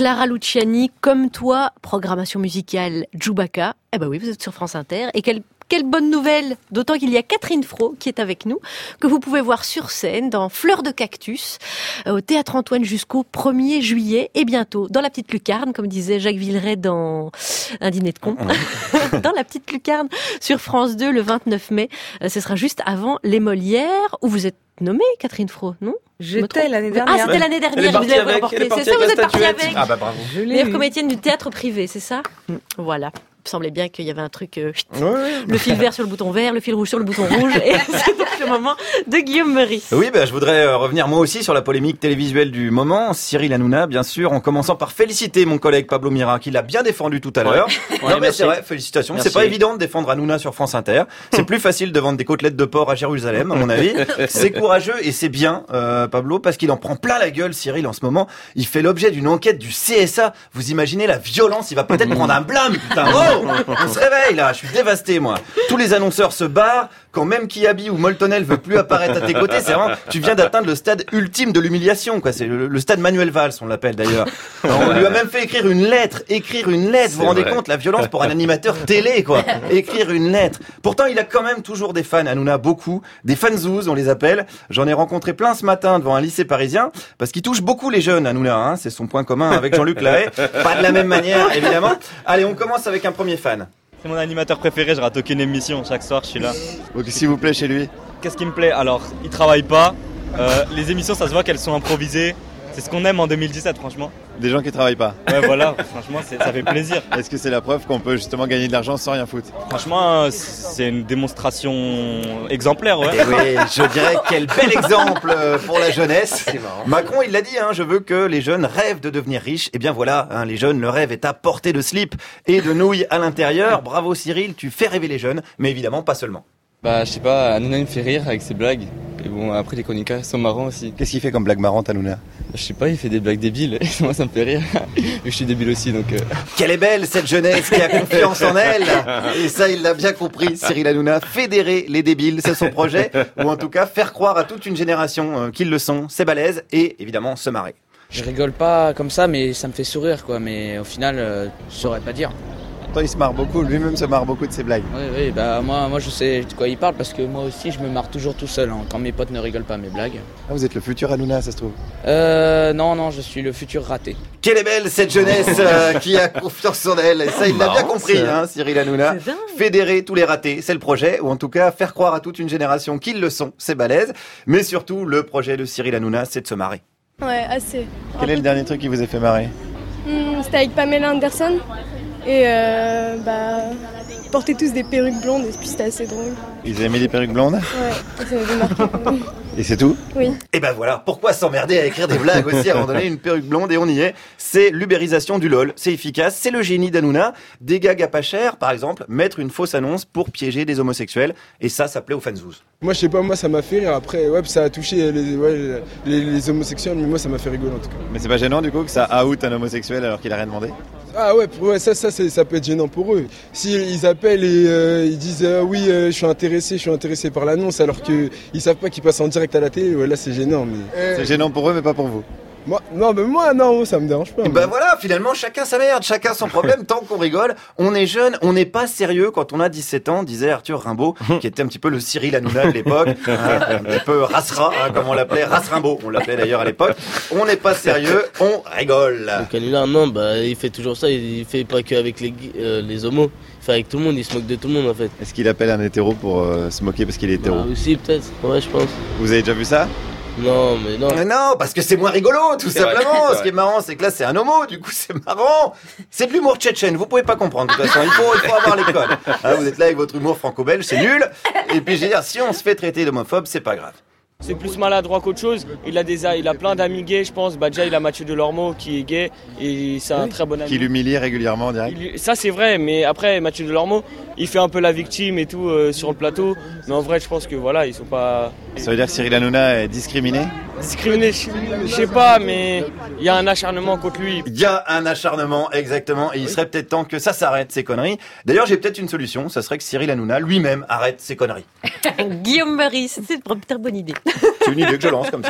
Clara Luciani, Comme toi, programmation musicale Djoubaka. Eh ben oui, vous êtes sur France Inter. Et quelle Quelle bonne nouvelle, d'autant qu'il y a Catherine Fro qui est avec nous, que vous pouvez voir sur scène dans Fleurs de Cactus, au Théâtre Antoine jusqu'au premier juillet, et bientôt dans La Petite Lucarne, comme disait Jacques Villeray dans Un dîner de cons, dans La Petite Lucarne sur France deux le vingt-neuf mai. Ce sera juste avant Les Molières, où vous êtes nommée, Catherine Fro, non? J'étais l'année dernière. Ah, c'était l'année dernière. Elle est partie je vous avais avec, remporté. elle est partie C'est ça, avec vous la êtes partie statuette. avec. Ah bah bravo. Meilleure comédienne du théâtre privé, c'est ça? Voilà. Il me semblait bien qu'il y avait un truc, euh, chut, Ouais, ouais. le fil vert sur le bouton vert, le fil rouge sur le bouton rouge, et c'est donc le moment de Guillaume Meurice. Oui, bah, je voudrais euh, revenir moi aussi sur la polémique télévisuelle du moment. Cyril Hanouna, bien sûr, en commençant par féliciter mon collègue Pablo Mira, qui l'a bien défendu tout à l'heure. Ouais. Non Ouais, mais merci. c'est vrai, félicitations. Merci. C'est pas évident de défendre Hanouna sur France Inter. C'est plus facile de vendre des côtelettes de porc à Jérusalem, à mon avis. C'est courageux et c'est bien, euh, Pablo, parce qu'il en prend plein la gueule, Cyril, en ce moment. Il fait l'objet d'une enquête du C S A. Vous imaginez la violence? Il va peut-être prendre un blâme, putain. Oh, on se réveille là, je suis dévasté moi. Tous les annonceurs se barrent. Quand même Kiabi ou Moltonel veut plus apparaître à tes côtés, c'est vraiment, tu viens d'atteindre le stade ultime de l'humiliation, quoi. C'est le, le stade Manuel Valls, on l'appelle d'ailleurs. Alors, on lui a même fait écrire une lettre, écrire une lettre. Vous vous rendez vrai. compte, la violence pour un animateur télé, quoi. Écrire une lettre. Pourtant, il a quand même toujours des fans, Hanouna, beaucoup. Des fanzouz, on les appelle. J'en ai rencontré plein ce matin devant un lycée parisien, parce qu'il touche beaucoup les jeunes, Hanouna, hein. C'est son point commun avec Jean-Luc Lahaye. Pas de la même manière, évidemment. Allez, on commence avec un premier fan. C'est mon animateur préféré, je rate aucune émission, chaque soir je suis là. Donc, s'il vous plaît, chez lui. Qu'est-ce qui me plaît? Alors, il travaille pas, euh, les émissions ça se voit qu'elles sont improvisées, c'est ce qu'on aime en deux mille dix-sept franchement. Des gens qui travaillent pas. Ouais voilà, franchement c'est- ça fait plaisir. Est-ce que c'est la preuve qu'on peut justement gagner de l'argent sans rien foutre? Franchement, euh, c'est une démonstration exemplaire, ouais. Et oui, je dirais quel bel exemple euh, pour la jeunesse. Macron, il l'a dit, hein, je veux que les jeunes rêvent de devenir riches. Et bien voilà, hein, les jeunes, le rêve est à portée de slip et de nouilles à l'intérieur. Bravo Cyril, tu fais rêver les jeunes, mais évidemment pas seulement. Bah, je sais pas, Hanouna il me fait rire avec ses blagues. Et bon, après les chroniqueurs sont marrants aussi. Qu'est-ce qu'il fait comme blague marrante, Hanouna? Je sais pas, il fait des blagues débiles. Et moi ça me fait rire. Et je suis débile aussi donc. Euh... Quelle est belle cette jeunesse qui a confiance en elle. Et ça, il l'a bien compris, Cyril Hanouna. Fédérer les débiles, c'est son projet. Ou en tout cas, faire croire à toute une génération euh, qu'ils le sont. C'est balèze et évidemment se marrer. Je rigole pas comme ça, mais ça me fait sourire, quoi. Mais au final, euh, je saurais pas dire. Toi, il se marre beaucoup, lui-même se marre beaucoup de ses blagues. Oui, oui, bah moi, moi je sais de quoi il parle parce que moi aussi je me marre toujours tout seul hein, quand mes potes ne rigolent pas à mes blagues. Ah, vous êtes le futur Hanouna, ça se trouve? Euh, non, non, je suis le futur raté. Quelle est belle cette jeunesse euh, qui a confiance en elle. Et ça, il l'a bien Marrant, compris, ça. hein, Cyril Hanouna. Fédérer tous les ratés, c'est le projet. Ou en tout cas, faire croire à toute une génération qu'ils le sont, c'est balèze. Mais surtout, le projet de Cyril Hanouna, c'est de se marrer. Ouais, assez. Quel est le dernier truc qui vous a fait marrer? Hmm, C'était avec Pamela Anderson. Et euh, bah, ils portaient tous des perruques blondes et puis c'était assez drôle. Ils avaient mis des perruques blondes? Ouais, ça m'avait marqué. Et c'est tout? Oui. Et ben voilà, pourquoi s'emmerder à écrire des blagues aussi à un moment donné, une perruque blonde et on y est. C'est l'ubérisation du LOL, c'est efficace, c'est le génie d'Hanouna. Des gags à pas cher, par exemple, mettre une fausse annonce pour piéger des homosexuels. Et ça, ça plaît aux fanzouz. Moi je sais pas, moi ça m'a fait rire, après ouais, ça a touché les, ouais, les, les homosexuels, mais moi ça m'a fait rigoler en tout cas. Mais c'est pas gênant du coup que ça out un homosexuel alors qu'il a rien demandé? Ah ouais, ouais ça, ça, c'est- ça peut être gênant pour eux. S'ils appellent et euh, ils disent euh, oui euh, je suis intéressé, je suis intéressé par l'annonce alors qu'ils savent pas qu'ils passent en direct à la télé, ouais, là c'est gênant. Mais... C'est gênant pour eux mais pas pour vous. Moi, non, mais moi non, ça me dérange pas. Et ben voilà, finalement, chacun sa merde, chacun son problème, tant qu'on rigole. On est jeune, on n'est pas sérieux quand on a dix-sept ans, disait Arthur Rimbaud, qui était un petit peu le Cyril Hanouna de l'époque, hein, un petit peu rasra, hein, comme on l'appelait, Ras Rimbaud, on l'appelait d'ailleurs à l'époque. On n'est pas sérieux, on rigole. Donc Hanouna, non, bah, il fait toujours ça, il fait pas qu'avec les, gui- euh, les homos, il fait avec tout le monde, il se moque de tout le monde en fait. Est-ce qu'il appelle un hétéro pour euh, se moquer parce qu'il est hétéro? Bah, aussi peut-être, ouais je pense. Vous avez déjà vu ça? Non, mais non. Mais non, parce que c'est moins rigolo, tout C'est vrai, simplement. c'est Ce qui est vrai. marrant, c'est que là, c'est un homo, du coup, c'est marrant. C'est de l'humour tchétchène, vous pouvez pas comprendre, de toute façon. Il faut, il faut avoir les codes. Hein, vous êtes là avec votre humour franco-belge, c'est nul. Et puis, je veux dire, si on se fait traiter d'homophobe, c'est pas grave. C'est plus maladroit qu'autre chose. Il a, des, il a plein d'amis gays, je pense. Bah, déjà, il a Mathieu Delormeau qui est gay et c'est un très bon ami. Qui l'humilie régulièrement en direct? Il- ça, c'est vrai, mais après, Mathieu Delormeau, il fait un peu la victime et tout euh, sur le plateau. Mais en vrai, je pense que voilà, ils sont pas. Ça veut dire que Cyril Hanouna est discriminé? Discriminés, je je sais pas, mais il y a un acharnement contre lui. Il y a un acharnement, exactement, et il serait peut-être temps que ça s'arrête, ces conneries. D'ailleurs, j'ai peut-être une solution, ça serait que Cyril Hanouna lui-même arrête ses conneries. Guillaume Meurice, c'est une très bonne idée. C'est une idée que je lance comme ça.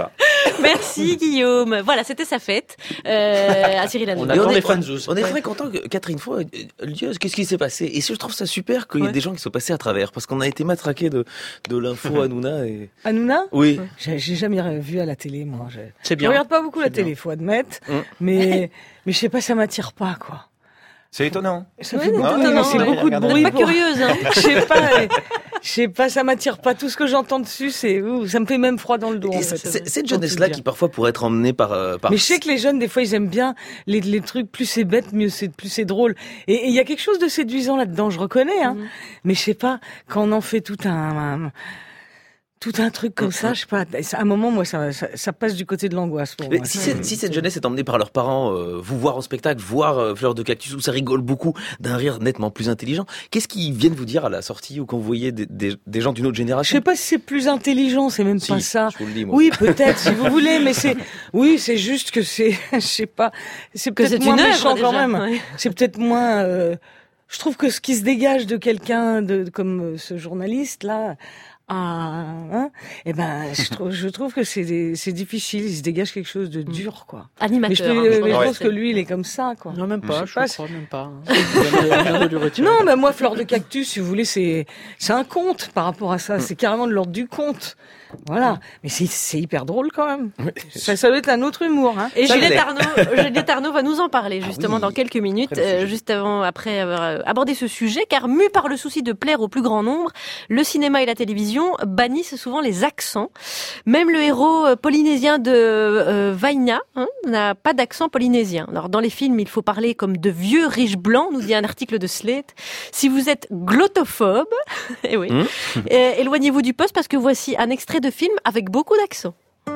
Merci Guillaume. Voilà, c'était sa fête euh, à Cyril Hanouna. On attend on les est, fanzous. on est Ouais. très content que Catherine Fro euh, Dieu, qu'est-ce qui s'est passé? Et je trouve ça super qu'il y ait Ouais. des gens qui sont passés à travers, parce qu'on a été matraqués de, de l'info Hanouna et... Hanouna Oui. J'ai j'ai jamais vu à la télé, moi. Je, C'est bien. Je regarde pas beaucoup la C'est bien. télé, faut admettre. Mm. Mais, mais je sais pas, ça m'attire pas, quoi. C'est étonnant. Ça Oui, fait non, beaucoup, non, mais non, c'est ouais. beaucoup de Regardez. bruit. Pas pour- curieuse, hein. Je sais pas, et- je sais pas, ça m'attire pas. Tout ce que j'entends dessus, c'est, ouh, ça me fait même froid dans le dos. Et en c'est- fait. c'est- cette Pour tout jeunesse-là dire. qui parfois pourrait être emmenée par... euh, par... Mais je sais que les jeunes, des fois, ils aiment bien les, les trucs, plus c'est bête, mieux c'est, plus c'est drôle. Et et il y a quelque chose de séduisant là-dedans, je reconnais, hein. Mhm. Mais je sais pas, quand on en fait tout un, un- tout un truc comme ça, je sais pas, à un moment, moi, ça, ça, ça passe du côté de l'angoisse pour Mais moi. si, cette- si cette jeunesse est emmenée par leurs parents, euh, vous voir au spectacle, voir euh, Fleur de Cactus, où ça rigole beaucoup, d'un rire nettement plus intelligent, qu'est-ce qu'ils viennent vous dire à la sortie ou quand vous voyez des, des, des gens d'une autre Je génération? sais pas si c'est plus intelligent, c'est même Si, pas ça. je vous le dis, moi. Oui, peut-être, si vous voulez, mais c'est, oui, c'est juste que c'est, je sais pas, c'est Que peut-être c'est moins une œuvre, méchant quand déjà. même. Ouais. C'est peut-être moins, euh, je trouve que ce qui se dégage de quelqu'un de, comme euh, ce journaliste là, ah, hein, eh ben, je trouve, je trouve que c'est, c'est difficile, il se dégage quelque chose de dur, quoi. Animateur. Mais je, hein, mais je je pense. pense que lui, il est comme ça, quoi. Non, même pas, Je je, sais pas, crois même pas. Rien de lui retirer. Non, mais moi, Fleur de Cactus, si vous voulez, c'est, c'est un conte par rapport à ça. C'est carrément de l'ordre du conte. Voilà. Mais c'est, c'est hyper drôle quand même. Ça, ça doit être un autre humour, hein. Et Ça Juliette l'est. Arnaud, Juliette Arnaud va nous en parler justement oui. dans quelques minutes, Après le sujet. euh, juste avant, après avoir euh, abordé ce sujet, car mu par le souci de plaire au plus grand nombre, le cinéma et la télévision bannissent souvent les accents. Même le héros euh, polynésien de euh, Vaina hein, n'a pas d'accent polynésien. Alors dans les films, il faut parler comme de vieux riches blancs, nous dit un article de Slate. Si vous êtes glottophobe, eh oui, Mmh. euh, éloignez-vous du poste parce que voici un extrait de film avec beaucoup d'accent.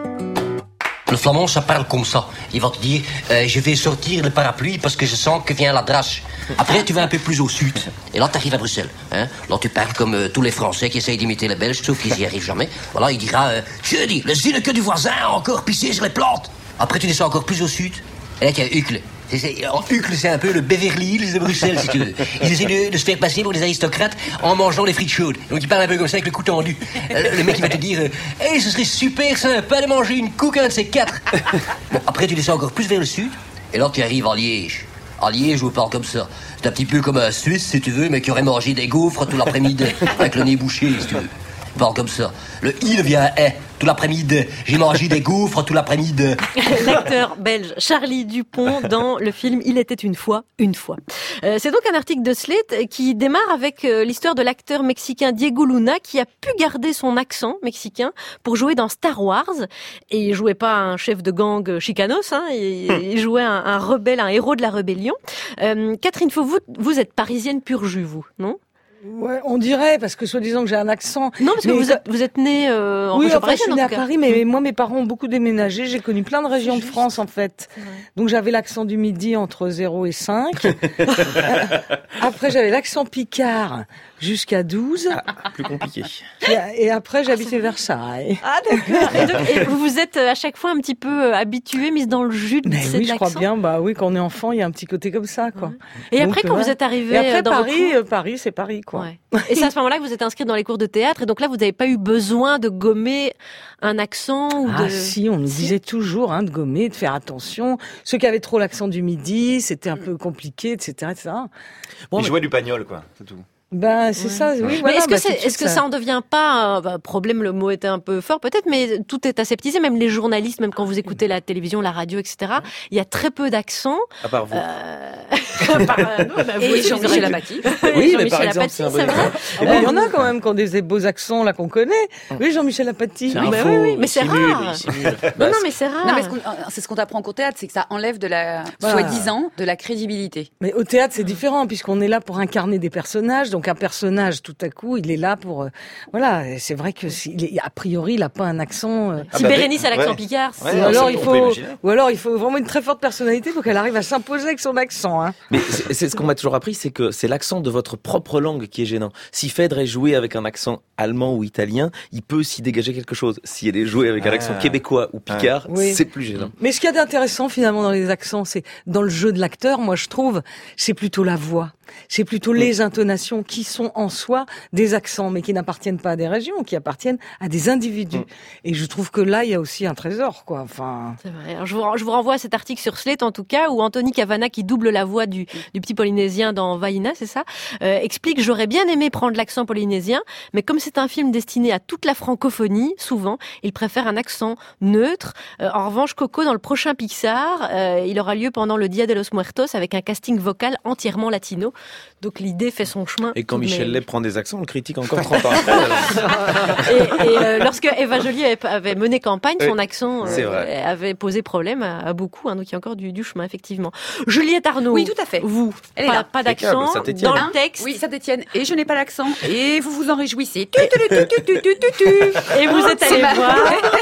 Le flamand, ça parle comme ça. Il va te dire, euh, je vais sortir le parapluie parce que je sens que vient la drache. Après, tu vas un peu plus au sud. Et là, tu arrives à Bruxelles. Hein. Là, tu parles comme euh, tous les Français qui essayent d'imiter les Belges, sauf qu'ils y arrivent jamais. Voilà, il dira, euh, je dis, le zileke du voisin a encore pissé sur les plantes. Après, tu descends encore plus au sud. Et là, tu as Uccle. C'est, c'est, en Uccle, c'est un peu le Beverly Hills de Bruxelles, si tu veux. Ils essaient de, de se faire passer pour des aristocrates en mangeant des frites chaudes. Donc, ils parlent un peu comme ça avec le cou tendu. Euh, Le mec, il va te dire, euh, hey, ce serait super sympa de manger une couque, un de ces quatre. Bon, après, tu descends encore plus vers le sud. Et là, tu arrives à Liège. À Liège, on parle comme ça. C'est un petit peu comme un Suisse, si tu veux, mais qui aurait mangé des gaufres tout l'après-midi, avec le nez bouché, si tu veux. On parle comme ça. Le I devient un E, tout l'après-midi. J'ai mangé des gaufres tout l'après-midi. L'acteur belge Charlie Dupont dans le film Il était une fois, une fois. Euh, c'est donc un article de Slate qui démarre avec euh, l'histoire de l'acteur mexicain Diego Luna qui a pu garder son accent mexicain pour jouer dans Star Wars. Et il jouait pas un chef de gang chicanos, hein, il, il jouait un, un rebelle, un héros de la rébellion. Euh, Catherine Faux, vous, vous êtes parisienne pur jus, vous, non? Ouais, on dirait, parce que soi-disant que j'ai un accent. Non, parce que Mais vous ça- êtes, vous êtes né euh, en oui, région enfin, je suis parisienne, née en à tout cas. Paris, mais moi, mes parents ont beaucoup déménagé. J'ai connu plein de régions de France, en fait. Donc, j'avais l'accent du Midi entre zéro et cinq. Après, j'avais l'accent picard jusqu'à douze. Plus compliqué. Et, et après, j'habitais Versailles. Ah, d'accord. Et, donc, et vous vous êtes euh, à chaque fois un petit peu euh, habituée, mise dans le jus de Mais cette oui, je crois accent. bien. Bah oui, quand on est enfant, il y a un petit côté comme ça, quoi. Et Donc, après, quand euh, vous êtes arrivé Et après, dans Paris, votre... euh, Paris, c'est Paris, quoi. Ouais. Et c'est à ce moment-là que vous êtes inscrite dans les cours de théâtre. Et donc là, vous n'avez pas eu besoin de gommer un accent ou Ah de... si, on nous disait toujours hein, de gommer, de faire attention. Ceux qui avaient trop l'accent du Midi, c'était un peu compliqué, et cetera, et cetera. Bon, il jouait du pagnol, quoi. C'est tout. Ben c'est ça, oui. Mais Voilà, est-ce que, bah, c'est, tout de suite, est-ce que ça en devient pas un bah, problème? Le mot était un peu fort peut-être, mais tout est aseptisé. Même les journalistes, même quand vous écoutez la télévision, la radio, et cetera, il y a très peu d'accent. À part vous. Euh... par, euh, non, bah, Et vous, Jean-Michel Apathy. Oui, Jean-Michel mais par exemple, Apathy, c'est un bon c'est vrai. exemple. Ah ben, il y en a quand même qui ont des beaux accents là qu'on connaît. Oui, Jean-Michel Apathy. C'est Oui, un bah faux, oui, oui, mais il c'est simule, rare. il simule. Non, non, mais c'est rare. Non, mais ce qu'on- c'est ce qu'on t'apprend qu'au théâtre, c'est que ça enlève de la, Voilà. soi-disant, de la crédibilité. Mais au théâtre, c'est différent puisqu'on est là pour incarner des personnages. Donc un personnage, tout à coup, il est là pour euh, voilà. Et c'est vrai que s'il est- a priori, il a pas un accent. euh, Si bah, Bérénice a l'accent ouais. picard, Ouais, c'est- ou alors ça, il on peut faut, imaginer. ou alors il faut vraiment une très forte personnalité pour qu'elle arrive à s'imposer avec son accent. Hein. Mais c'est c'est ce qu'on m'a toujours appris, c'est que c'est l'accent de votre propre langue qui est gênant. Si Phèdre est joué avec un accent allemand ou italien, il peut s'y dégager quelque chose. Si elle est jouée avec un Ah. accent québécois ou picard, Oui. c'est plus gênant. Mais ce qu'il y a d'intéressant finalement dans les accents, c'est dans le jeu de l'acteur, moi je trouve, c'est plutôt la voix, c'est plutôt les intonations qui sont en soi des accents, mais qui n'appartiennent pas à des régions, qui appartiennent à des individus. Mmh. Et je trouve que là, il y a aussi un trésor, quoi. Enfin. C'est vrai. Alors, je, vous, je vous renvoie à cet article sur Slate, en tout cas, où Anthony Cavana, qui double la voix du, du petit Polynésien dans Vaina, c'est ça, euh, explique: j'aurais bien aimé prendre l'accent polynésien, mais comme c'est un film destiné à toute la francophonie, souvent, il préfère un accent neutre. Euh, en revanche, Coco, dans le prochain Pixar, euh, il aura lieu pendant le Dia de los Muertos avec un casting vocal entièrement latino. Donc l'idée fait son chemin. Et quand Michel mais... Leb prend des accents, on le critique encore trente ans après. et et euh, lorsque Eva Joly avait, avait mené campagne, son oui, accent euh, avait posé problème à, à beaucoup. Hein, donc il y a encore du, du chemin, effectivement. Juliette Arnaud. Oui, tout à fait. Vous, Elle est pas, là. pas d'accent dans le texte. Oui, Saint-Étienne. Et je n'ai pas l'accent. Et vous vous en réjouissez. Tu, tu, tu, tu, tu, tu, tu, tu. Et vous êtes allé ma... voir.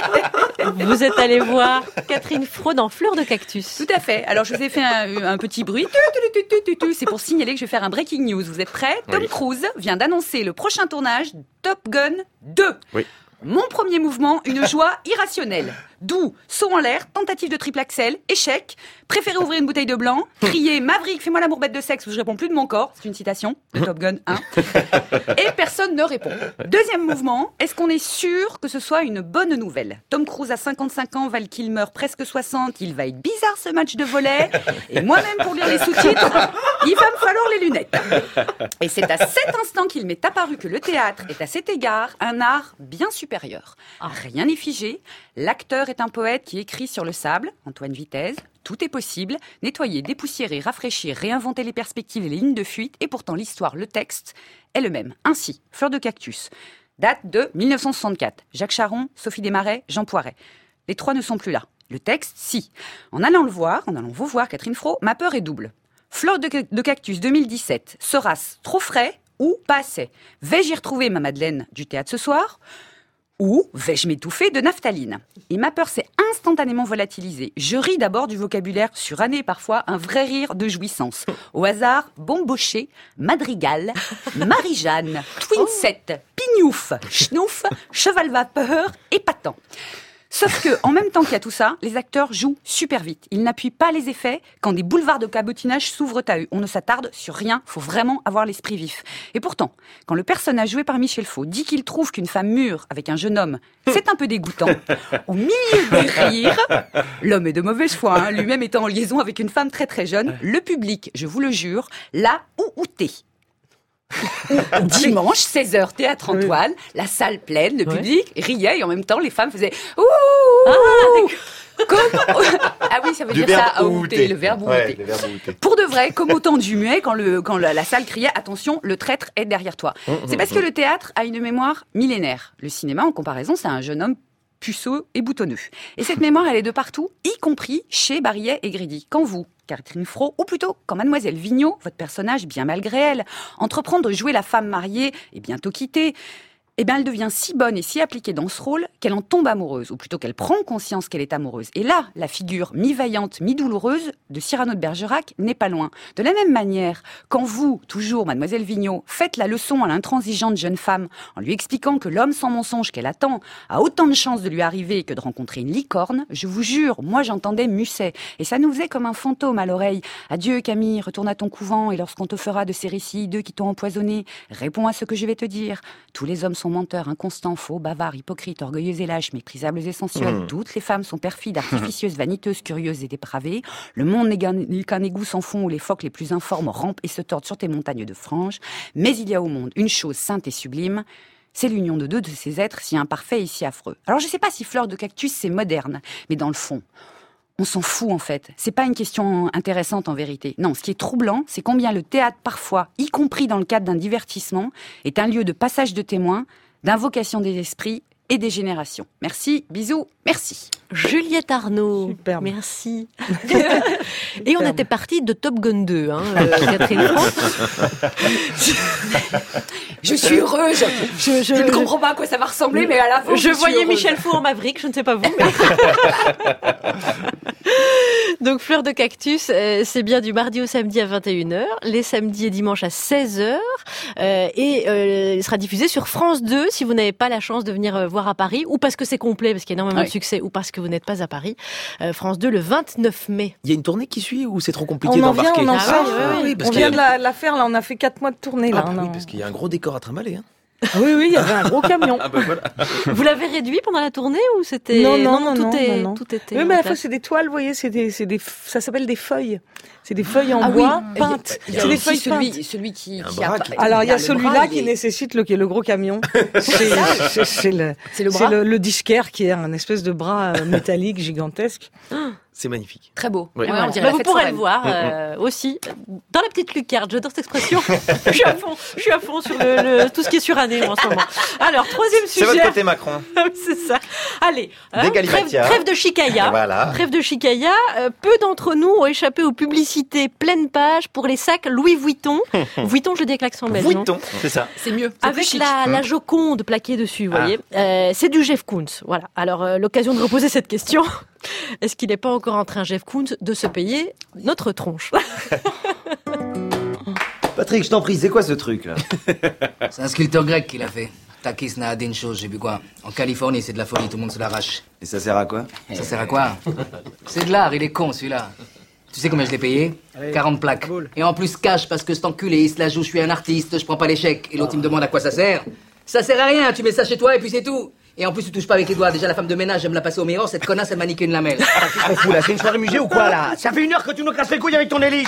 Vous êtes allé voir Catherine Fro dans Fleur de Cactus. Tout à fait. Alors je vous ai fait un, un petit bruit. C'est pour signaler que je vais faire un breaking news. Vous êtes prêts? Tom oui. Cruise vient d'annoncer le prochain tournage Top Gun deux. Oui. Mon premier mouvement, une joie irrationnelle. D'où saut en l'air, tentative de triple axel, échec, préférer ouvrir une bouteille de blanc, crier Maverick, fais-moi l'amour bête de sexe, je réponds plus de mon corps, c'est une citation de Top Gun un. Et personne ne répond. Deuxième mouvement, est-ce qu'on est sûr que ce soit une bonne nouvelle? Tom Cruise a cinquante-cinq ans, Val Kilmer presque soixante, il va être bizarre ce match de volley, et moi-même pour lire les sous-titres, il va me falloir les lunettes. Et c'est à cet instant qu'il m'est apparu que le théâtre est à cet égard un art bien supérieur. Rien n'est figé, l'acteur est un poète qui écrit sur le sable, Antoine Vitesse. Tout est possible, nettoyer, dépoussiérer, rafraîchir, réinventer les perspectives et les lignes de fuite, et pourtant l'histoire, le texte, est le même. Ainsi, Fleur de Cactus, date de mille neuf cent soixante-quatre. Jacques Charon, Sophie Desmarais, Jean Poiret. Les trois ne sont plus là. Le texte, si. En allant le voir, en allant vous voir, Catherine Fro, ma peur est double. Fleur de, de Cactus deux mille dix-sept, sera-ce trop frais ou pas assez? Vais-je y retrouver ma Madeleine du théâtre ce soir? Ou vais-je m'étouffer de naphtaline? Et ma peur s'est instantanément volatilisée. Je ris d'abord du vocabulaire suranné, parfois un vrai rire de jouissance. Au hasard, bomboché, madrigal, Marie-Jeanne, Twinset, pignouf, schnouf, cheval vapeur, épatant. Sauf que, en même temps qu'il y a tout ça, les acteurs jouent super vite. Ils n'appuient pas les effets quand des boulevards de cabotinage s'ouvrent à eux. On ne s'attarde sur rien, faut vraiment avoir l'esprit vif. Et pourtant, quand le personnage joué par Michel Faux dit qu'il trouve qu'une femme mûre avec un jeune homme, c'est un peu dégoûtant, au milieu des rires, l'homme est de mauvaise foi, hein, lui-même étant en liaison avec une femme très très jeune, le public, je vous le jure, l'a ououté. Dimanche, seize heures, théâtre Antoine, la salle pleine, le public ouais. riait et en même temps les femmes faisaient ouh. Ah, comme... ah oui, ça veut du dire ça, outer, le verbe outer. Ouais, Pour de vrai, comme au temps du muet, quand, le, quand la, la salle criait attention, le traître est derrière toi. Mmh, c'est parce mmh. que le théâtre a une mémoire millénaire. Le cinéma, en comparaison, c'est un jeune homme puceau et boutonneux. Et cette mémoire, elle est de partout, y compris chez Barillet et Grédy. Quand vous, Catherine Fro, ou plutôt quand Mademoiselle Vigneault, votre personnage, bien malgré elle, entreprend de jouer la femme mariée et bientôt quittée, eh bien, elle devient si bonne et si appliquée dans ce rôle qu'elle en tombe amoureuse, ou plutôt qu'elle prend conscience qu'elle est amoureuse. Et là, la figure mi-vaillante, mi-douloureuse de Cyrano de Bergerac n'est pas loin. De la même manière, quand vous, toujours, Mademoiselle Vigneault, faites la leçon à l'intransigeante jeune femme en lui expliquant que l'homme sans mensonge qu'elle attend a autant de chances de lui arriver que de rencontrer une licorne, je vous jure, moi j'entendais Musset. Et ça nous faisait comme un fantôme à l'oreille. Adieu Camille, retourne à ton couvent et lorsqu'on te fera de ces récits hideux qui t'ont empoisonné, réponds à ce que je vais te dire. Tous les hommes sont menteurs, inconstants, faux, bavards, hypocrites, orgueilleux et lâches, méprisables et sensuels. Mmh. Toutes les femmes sont perfides, artificieuses, vaniteuses, curieuses et dépravées. Le monde n'est qu'un égout sans fond où les phoques les plus informes rampent et se tordent sur tes montagnes de franges. Mais il y a au monde une chose sainte et sublime, c'est l'union de deux de ces êtres si imparfaits et si affreux. Alors je sais pas si Fleur de Cactus c'est moderne, mais dans le fond, on s'en fout en fait. C'est pas une question intéressante en vérité. Non, ce qui est troublant, c'est combien le théâtre parfois, y compris dans le cadre d'un divertissement, est un lieu de passage de témoins, d'invocation des esprits et des générations. Merci, bisous, merci. Juliette Arnaud, Superbe. Merci. Et on était parti de Top Gun deux, hein, euh, Catherine Fro. Je suis heureuse. Je, je, je ne comprends pas à quoi ça va ressembler, mais à la fin, je, je voyais heureuse. Michel Faux en Maverick, je ne sais pas vous. Mais... Donc Fleur de Cactus, euh, c'est bien du mardi au samedi à vingt et une heures, les samedis et dimanches à seize heures, euh, et euh, il sera diffusé sur France deux si vous n'avez pas la chance de venir euh, voir voir à Paris, ou parce que c'est complet, parce qu'il y a énormément Ouais. de succès, ou parce que vous n'êtes pas à Paris. Euh, France deux, le vingt-neuf mai. Il y a une tournée qui suit ou c'est trop compliqué On en vient, d'embarquer on en Ah sort. oui, oui, oui. parce On qu'il y a- vient de la, la faire, là, on a fait quatre mois de tournée. Ah Là, bah on a- oui, parce qu'il y a un gros décor à trimballer. Hein. Oui, oui, il y avait un gros camion. Ah bah voilà. Vous l'avez réduit pendant la tournée ou c'était Non, non, non, tout non, est non, non. tout était. Oui, en mais à la place. fois, c'est des toiles, vous voyez, c'est des, c'est des, ça s'appelle des feuilles. C'est des feuilles en Ah oui, bois il y a- peintes. il y a C'est des aussi feuilles celui, peintes. celui qui, Un qui bras a qui- Alors, il y a le celui-là bras, qui il est- nécessite le, qui est le gros camion. C'est c'est- c'est le, C'est le c'est bras le, le disquaire qui est un espèce de bras euh, métallique gigantesque. C'est magnifique. Très beau. Oui. Ouais, Voilà. on dirait Bah, la vous fête pourrez foraine. le voir euh, aussi dans la petite lucarne. J'adore cette expression. je suis à fond. Je suis à fond sur le, le- tout ce qui est suranné moi, en ce moment. Alors troisième C'est sujet. votre côté Macron. C'est ça. Allez, Des trêve, galimatias. trêve de chicaya. Voilà. Trêve de chicaya. Euh, peu d'entre nous ont échappé aux publicités pleine page pour les sacs Louis Vuitton. Vuitton, je dis avec l'accent belge. non Vuitton, c'est ça. C'est mieux. c'est plus Avec chic. la, la Joconde plaquée dessus, vous voyez. Euh, c'est du Jeff Koons. Voilà. Alors, euh, l'occasion de reposer cette question. Est-ce qu'il n'est pas encore en train, Jeff Koons, de se payer notre tronche? Patrick, je t'en prie, c'est quoi ce truc là? C'est un sculpteur grec qui l'a fait. Takis Naadin chose, j'ai vu quoi. En Californie, c'est de la folie, tout le monde se l'arrache. Et ça sert à quoi? Ça sert à quoi? C'est de l'art, il est con celui-là. Tu sais combien je l'ai payé? quarante plaques. Et en plus cash, parce que cet enculé, il se la joue, je suis un artiste, je prends pas l'échec. Et l'autre, il me demande à quoi ça sert. Ça sert à rien, tu mets ça chez toi et puis c'est tout. Et en plus, tu touches pas avec les doigts. Déjà, la femme de ménage, elle me l'a passé au miroir, cette connasse, elle m'a niqué une lamelle. Qu'est-ce qu'on fout là? C'est une soirée musée ou quoi là? Ça fait une heure que tu nous casses les couilles avec ton hélice!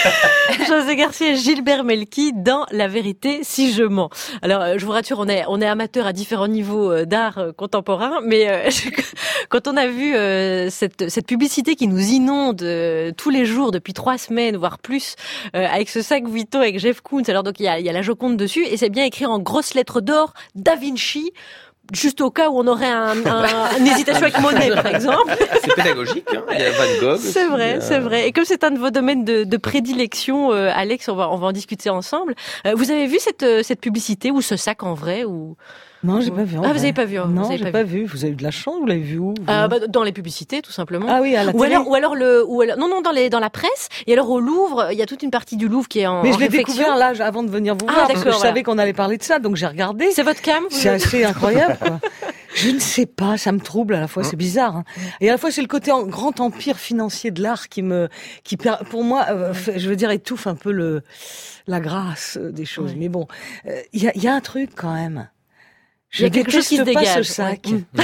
José Garcia et Gilbert Melki dans La Vérité si je mens. Alors, euh, je vous rassure, on est, on est amateurs à différents niveaux euh, d'art euh, contemporain, mais euh, quand on a vu euh, cette, cette publicité qui nous inonde euh, tous les jours depuis trois semaines, voire plus, euh, avec ce sac Vuitton avec Jeff Koons, alors donc il y a, il y a la Joconde dessus, et c'est bien écrit en grosses lettres d'or, Da Vinci, juste au cas où on aurait un, un, une hésitation avec Monet, par exemple. C'est pédagogique, hein. Il y a Van Gogh. C'est aussi, vrai, il y a- c'est vrai. Et comme c'est un de vos domaines de, de prédilection, euh, Alex, on va, on va en discuter ensemble. Euh, vous avez vu cette, euh, cette publicité ou ce sac en vrai ou... Non, j'ai pas vu. en Ah, vous vrai. avez pas vu, hein, vous Non, avez j'ai pas pas vu. Vous avez eu de la chance, vous l'avez vu où? vous Euh, bah, dans les publicités, tout simplement. Ah oui, à la ou télé. alors, ou alors le, ou alors, non, non, dans les, dans la presse. Et alors au Louvre, il y a toute une partie du Louvre qui est en, Mais en je l'ai réflexion. découvert là, avant de venir vous Ah, voir, parce que d'accord, je voilà. savais qu'on allait parler de ça, donc j'ai regardé. C'est votre cam. vous C'est assez incroyable, quoi. Je ne sais pas, ça me trouble à la fois, c'est bizarre. Hein. Et à la fois, c'est le côté en- grand empire financier de l'art qui me, qui per- pour moi, euh, fait- je veux dire, étouffe un peu le, la grâce euh, des choses. Mais bon, euh, il y, a, il y a un truc quand même. Je Il y a quelque chose qui se déteste pas dégage. ce sac.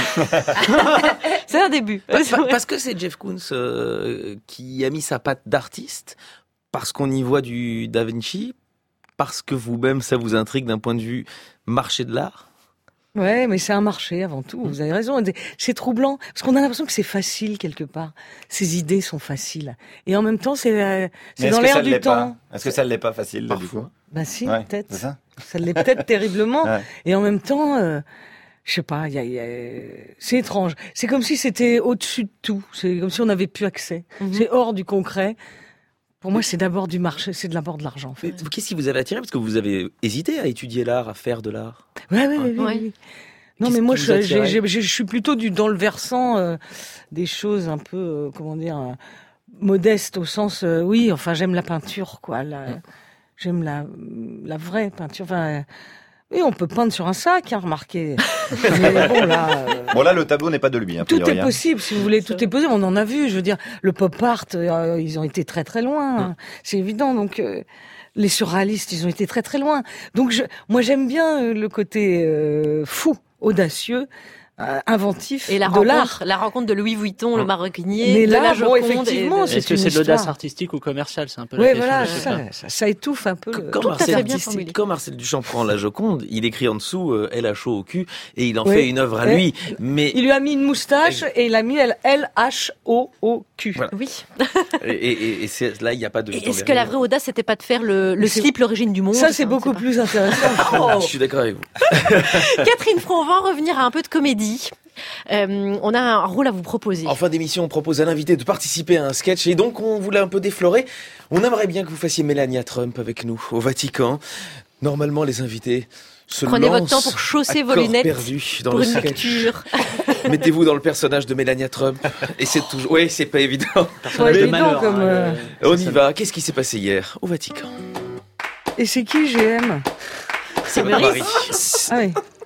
Ouais. C'est un début. Pa- pa- Parce que c'est Jeff Koons euh, qui a mis sa patte d'artiste, parce qu'on y voit du Da Vinci, parce que vous-même, ça vous intrigue d'un point de vue marché de l'art. Ouais, mais c'est un marché avant tout. Vous avez raison. C'est troublant parce qu'on a l'impression que c'est facile quelque part. Ces idées sont faciles et en même temps, c'est euh, c'est Mais dans est-ce que ça l'air ne du l'est pas temps. Est-ce que ça ne l'est pas facile là, du coup? Bah si, Ouais, peut-être. c'est ça. Ça l'est peut-être terriblement. Ouais. Et en même temps, euh, je sais pas. Il y a, il y a... c'est étrange. C'est comme si c'était au-dessus de tout. C'est comme si on n'avait plus accès. Mhm. C'est hors du concret. Pour moi, c'est d'abord du marché, c'est d'abord de l'argent. En fait. Mais Qu'est-ce qui vous avait attiré? Parce que vous avez hésité à étudier l'art, à faire de l'art. Ouais, ouais, ouais, ouais, Ouais. ouais. Non, Qu'est-ce mais moi, qui vous je, j'ai- attirait j'ai- j'ai- je suis plutôt du, dans le versant euh, des choses un peu, euh, comment dire, euh, modestes au sens, euh, oui, enfin, j'aime la peinture, quoi. La, j'aime la, la vraie peinture. Enfin, euh, oui, on peut peindre sur un sac, hein, remarquez. Mais bon, là, euh, Bon là, le tableau n'est pas de lui. A tout priori, est hein. possible, si vous voulez, tout est possible. On en a vu, je veux dire, le pop art, euh, ils ont été très très loin, hein. C'est évident. Donc, euh, les surréalistes, ils ont été très très loin. Donc, je, moi, j'aime bien euh, le côté euh, fou, audacieux, euh, inventif Et la de rencontre, l'art. la rencontre de Louis Vuitton, le maroquinier, Mais de là, la bon, Joconde. effectivement, et de- c'est Est-ce que une c'est de l'audace histoire. artistique ou commerciale? C'est un peu Oui, la question. voilà, je sais ça, pas. ça, ça étouffe un peu. le- Quand Tout à Marcel, fait bien Duchamp- formulé. quand Marcel Duchamp prend la Joconde, il écrit en dessous euh, elle a chaud au cul et il en Oui. fait une œuvre à Ouais. lui. Mais Il lui a mis une moustache et il a mis L H O O Q. Voilà. Oui. et, et- et c'est- là, il n'y a pas de. Et est-ce que la vraie audace, c'était pas de faire le, le Mais c'est- slip l'origine du monde? Ça, c'est on beaucoup sait pas. plus intéressant. Ah, je suis d'accord avec vous. Catherine Fro, on va en revenir à un peu de comédie. Euh, on a un rôle à vous proposer. En fin d'émission, on propose à l'invité de participer à un sketch et donc on voulait un peu déflorer. On aimerait bien que vous fassiez Melania Trump avec nous au Vatican. Normalement, les invités se Prenez votre lancent temps pour chausser à vos corps lunettes perdu dans pour le une sketch. lecture. Mettez-vous dans le personnage de Melania Trump. Et c'est toujours. Oui, c'est pas évident. Personnage de évident malheur, comme, hein, euh, le- On y va. Qu'est-ce qui s'est passé hier au Vatican? Et c'est qui G M? C'est Marie. Ah oui.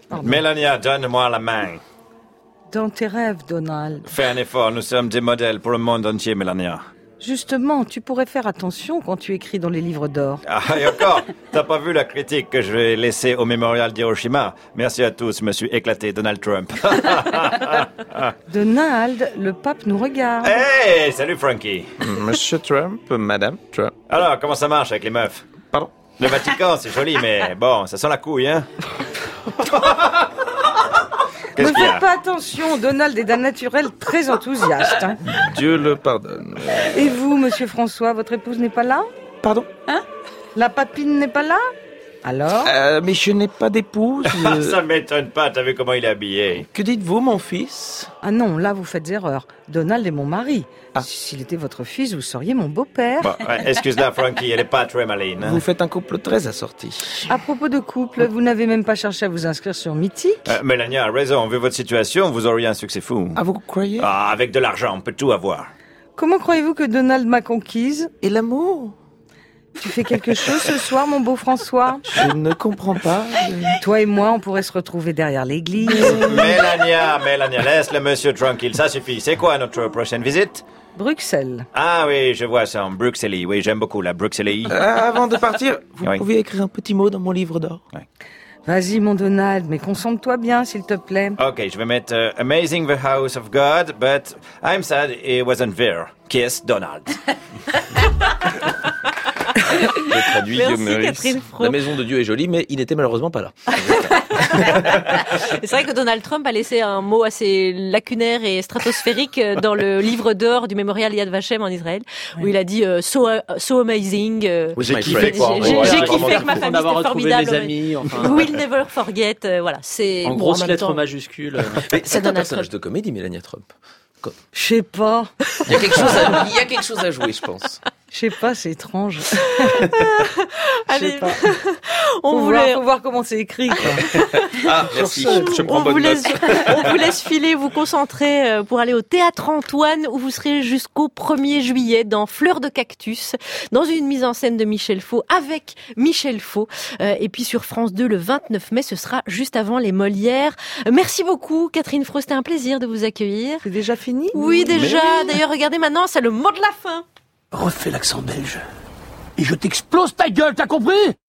Mélania, donne-moi la main. Dans tes rêves, Donald. Fais un effort, nous sommes des modèles pour le monde entier, Mélania. Justement, tu pourrais faire attention quand tu écris dans les livres d'or. Ah, et encore, t'as pas vu la critique que je vais laisser au mémorial d'Hiroshima? Merci à tous, je me suis éclaté, Donald Trump. Donald, le pape nous regarde. Hey, salut Frankie. Monsieur Trump, Madame Trump. Alors, comment ça marche avec les meufs? Pardon? Le Vatican, c'est joli, mais bon, ça sent la couille, hein? Ne Qu'est-ce qu'il y faites a? pas attention, Donald est d'un naturel très enthousiaste. hein. Dieu le pardonne. Et vous, monsieur François, votre épouse n'est pas là? Pardon? Hein? La papine n'est pas là? Alors? Euh, mais je n'ai pas d'épouse. euh. Ça m'étonne pas, t'as vu comment il est habillé? Que dites-vous, mon fils? Ah non, là vous faites erreur. Donald est mon mari. S'il était votre fils, vous seriez mon beau-père. Bon, ouais, excuse-la, Frankie, elle est pas très maline. hein. Vous faites un couple très assorti. À propos de couple, vous n'avez même pas cherché à vous inscrire sur Mythique? Euh, Mélania a raison, vu votre situation, vous auriez un succès fou. Ah, vous croyez? Ah, avec de l'argent, on peut tout avoir. Comment croyez-vous que Donald m'a conquise? Et l'amour? Tu fais quelque chose ce soir, mon beau François? Je ne comprends pas. je- Toi et moi, on pourrait se retrouver derrière l'église. Mélania, Mélania, laisse le monsieur tranquille, ça suffit. C'est quoi notre prochaine visite? Bruxelles. Ah oui, je vois ça en Bruxelles. Oui, j'aime beaucoup la Bruxelles. Euh, avant de partir, vous Oui. pouvez écrire un petit mot dans mon livre d'or. Vas-y, mon Donald, mais concentre-toi bien, s'il te plaît. Ok, je vais mettre euh, Amazing the House of God, but I'm sad it wasn't there. Kiss Donald. Je traduis Merci, Guillaume Meurice. Catherine Fro. La maison de Dieu est jolie, mais il n'était malheureusement pas là. C'est vrai que Donald Trump a laissé un mot assez lacunaire et stratosphérique dans le livre d'or du mémorial Yad Vashem en Israël, où il a dit euh, so, euh, so amazing. euh, Oui, j'ai j'ai- kiffé, quoi, en J'ai gros, j'ai voilà, kiffé vraiment que ma kiffé. famille D'avoir c'était retrouvé formidable. mes amis, enfin. We'll never forget. euh, voilà, c'est En bon, grosses même lettres temps- majuscules. Mais C'est c'est un Donald personnage Trump. de comédie, Mélania Trump. Je sais pas. Il y a quelque chose à, il y a quelque chose à jouer, je pense. Je sais pas, c'est étrange. Allez, sais pas. on Faut, voulait. voir, faut voir comment c'est écrit, quoi. Ah, merci. Je prends On vous, bonne note. laisse, on vous laisse filer, vous concentrer euh, pour aller au Théâtre Antoine où vous serez jusqu'au premier juillet dans Fleurs de Cactus, dans une mise en scène de Michel Faux avec Michel Faux. Euh, et puis sur France deux le vingt-neuf mai, ce sera juste avant les Molières. Euh, merci beaucoup Catherine Fro, c'était un plaisir de vous accueillir. C'est déjà fini? Oui, déjà. D'ailleurs, regardez maintenant, c'est le mot de la fin. Refais l'accent belge. Et je t'explose ta gueule, t'as compris?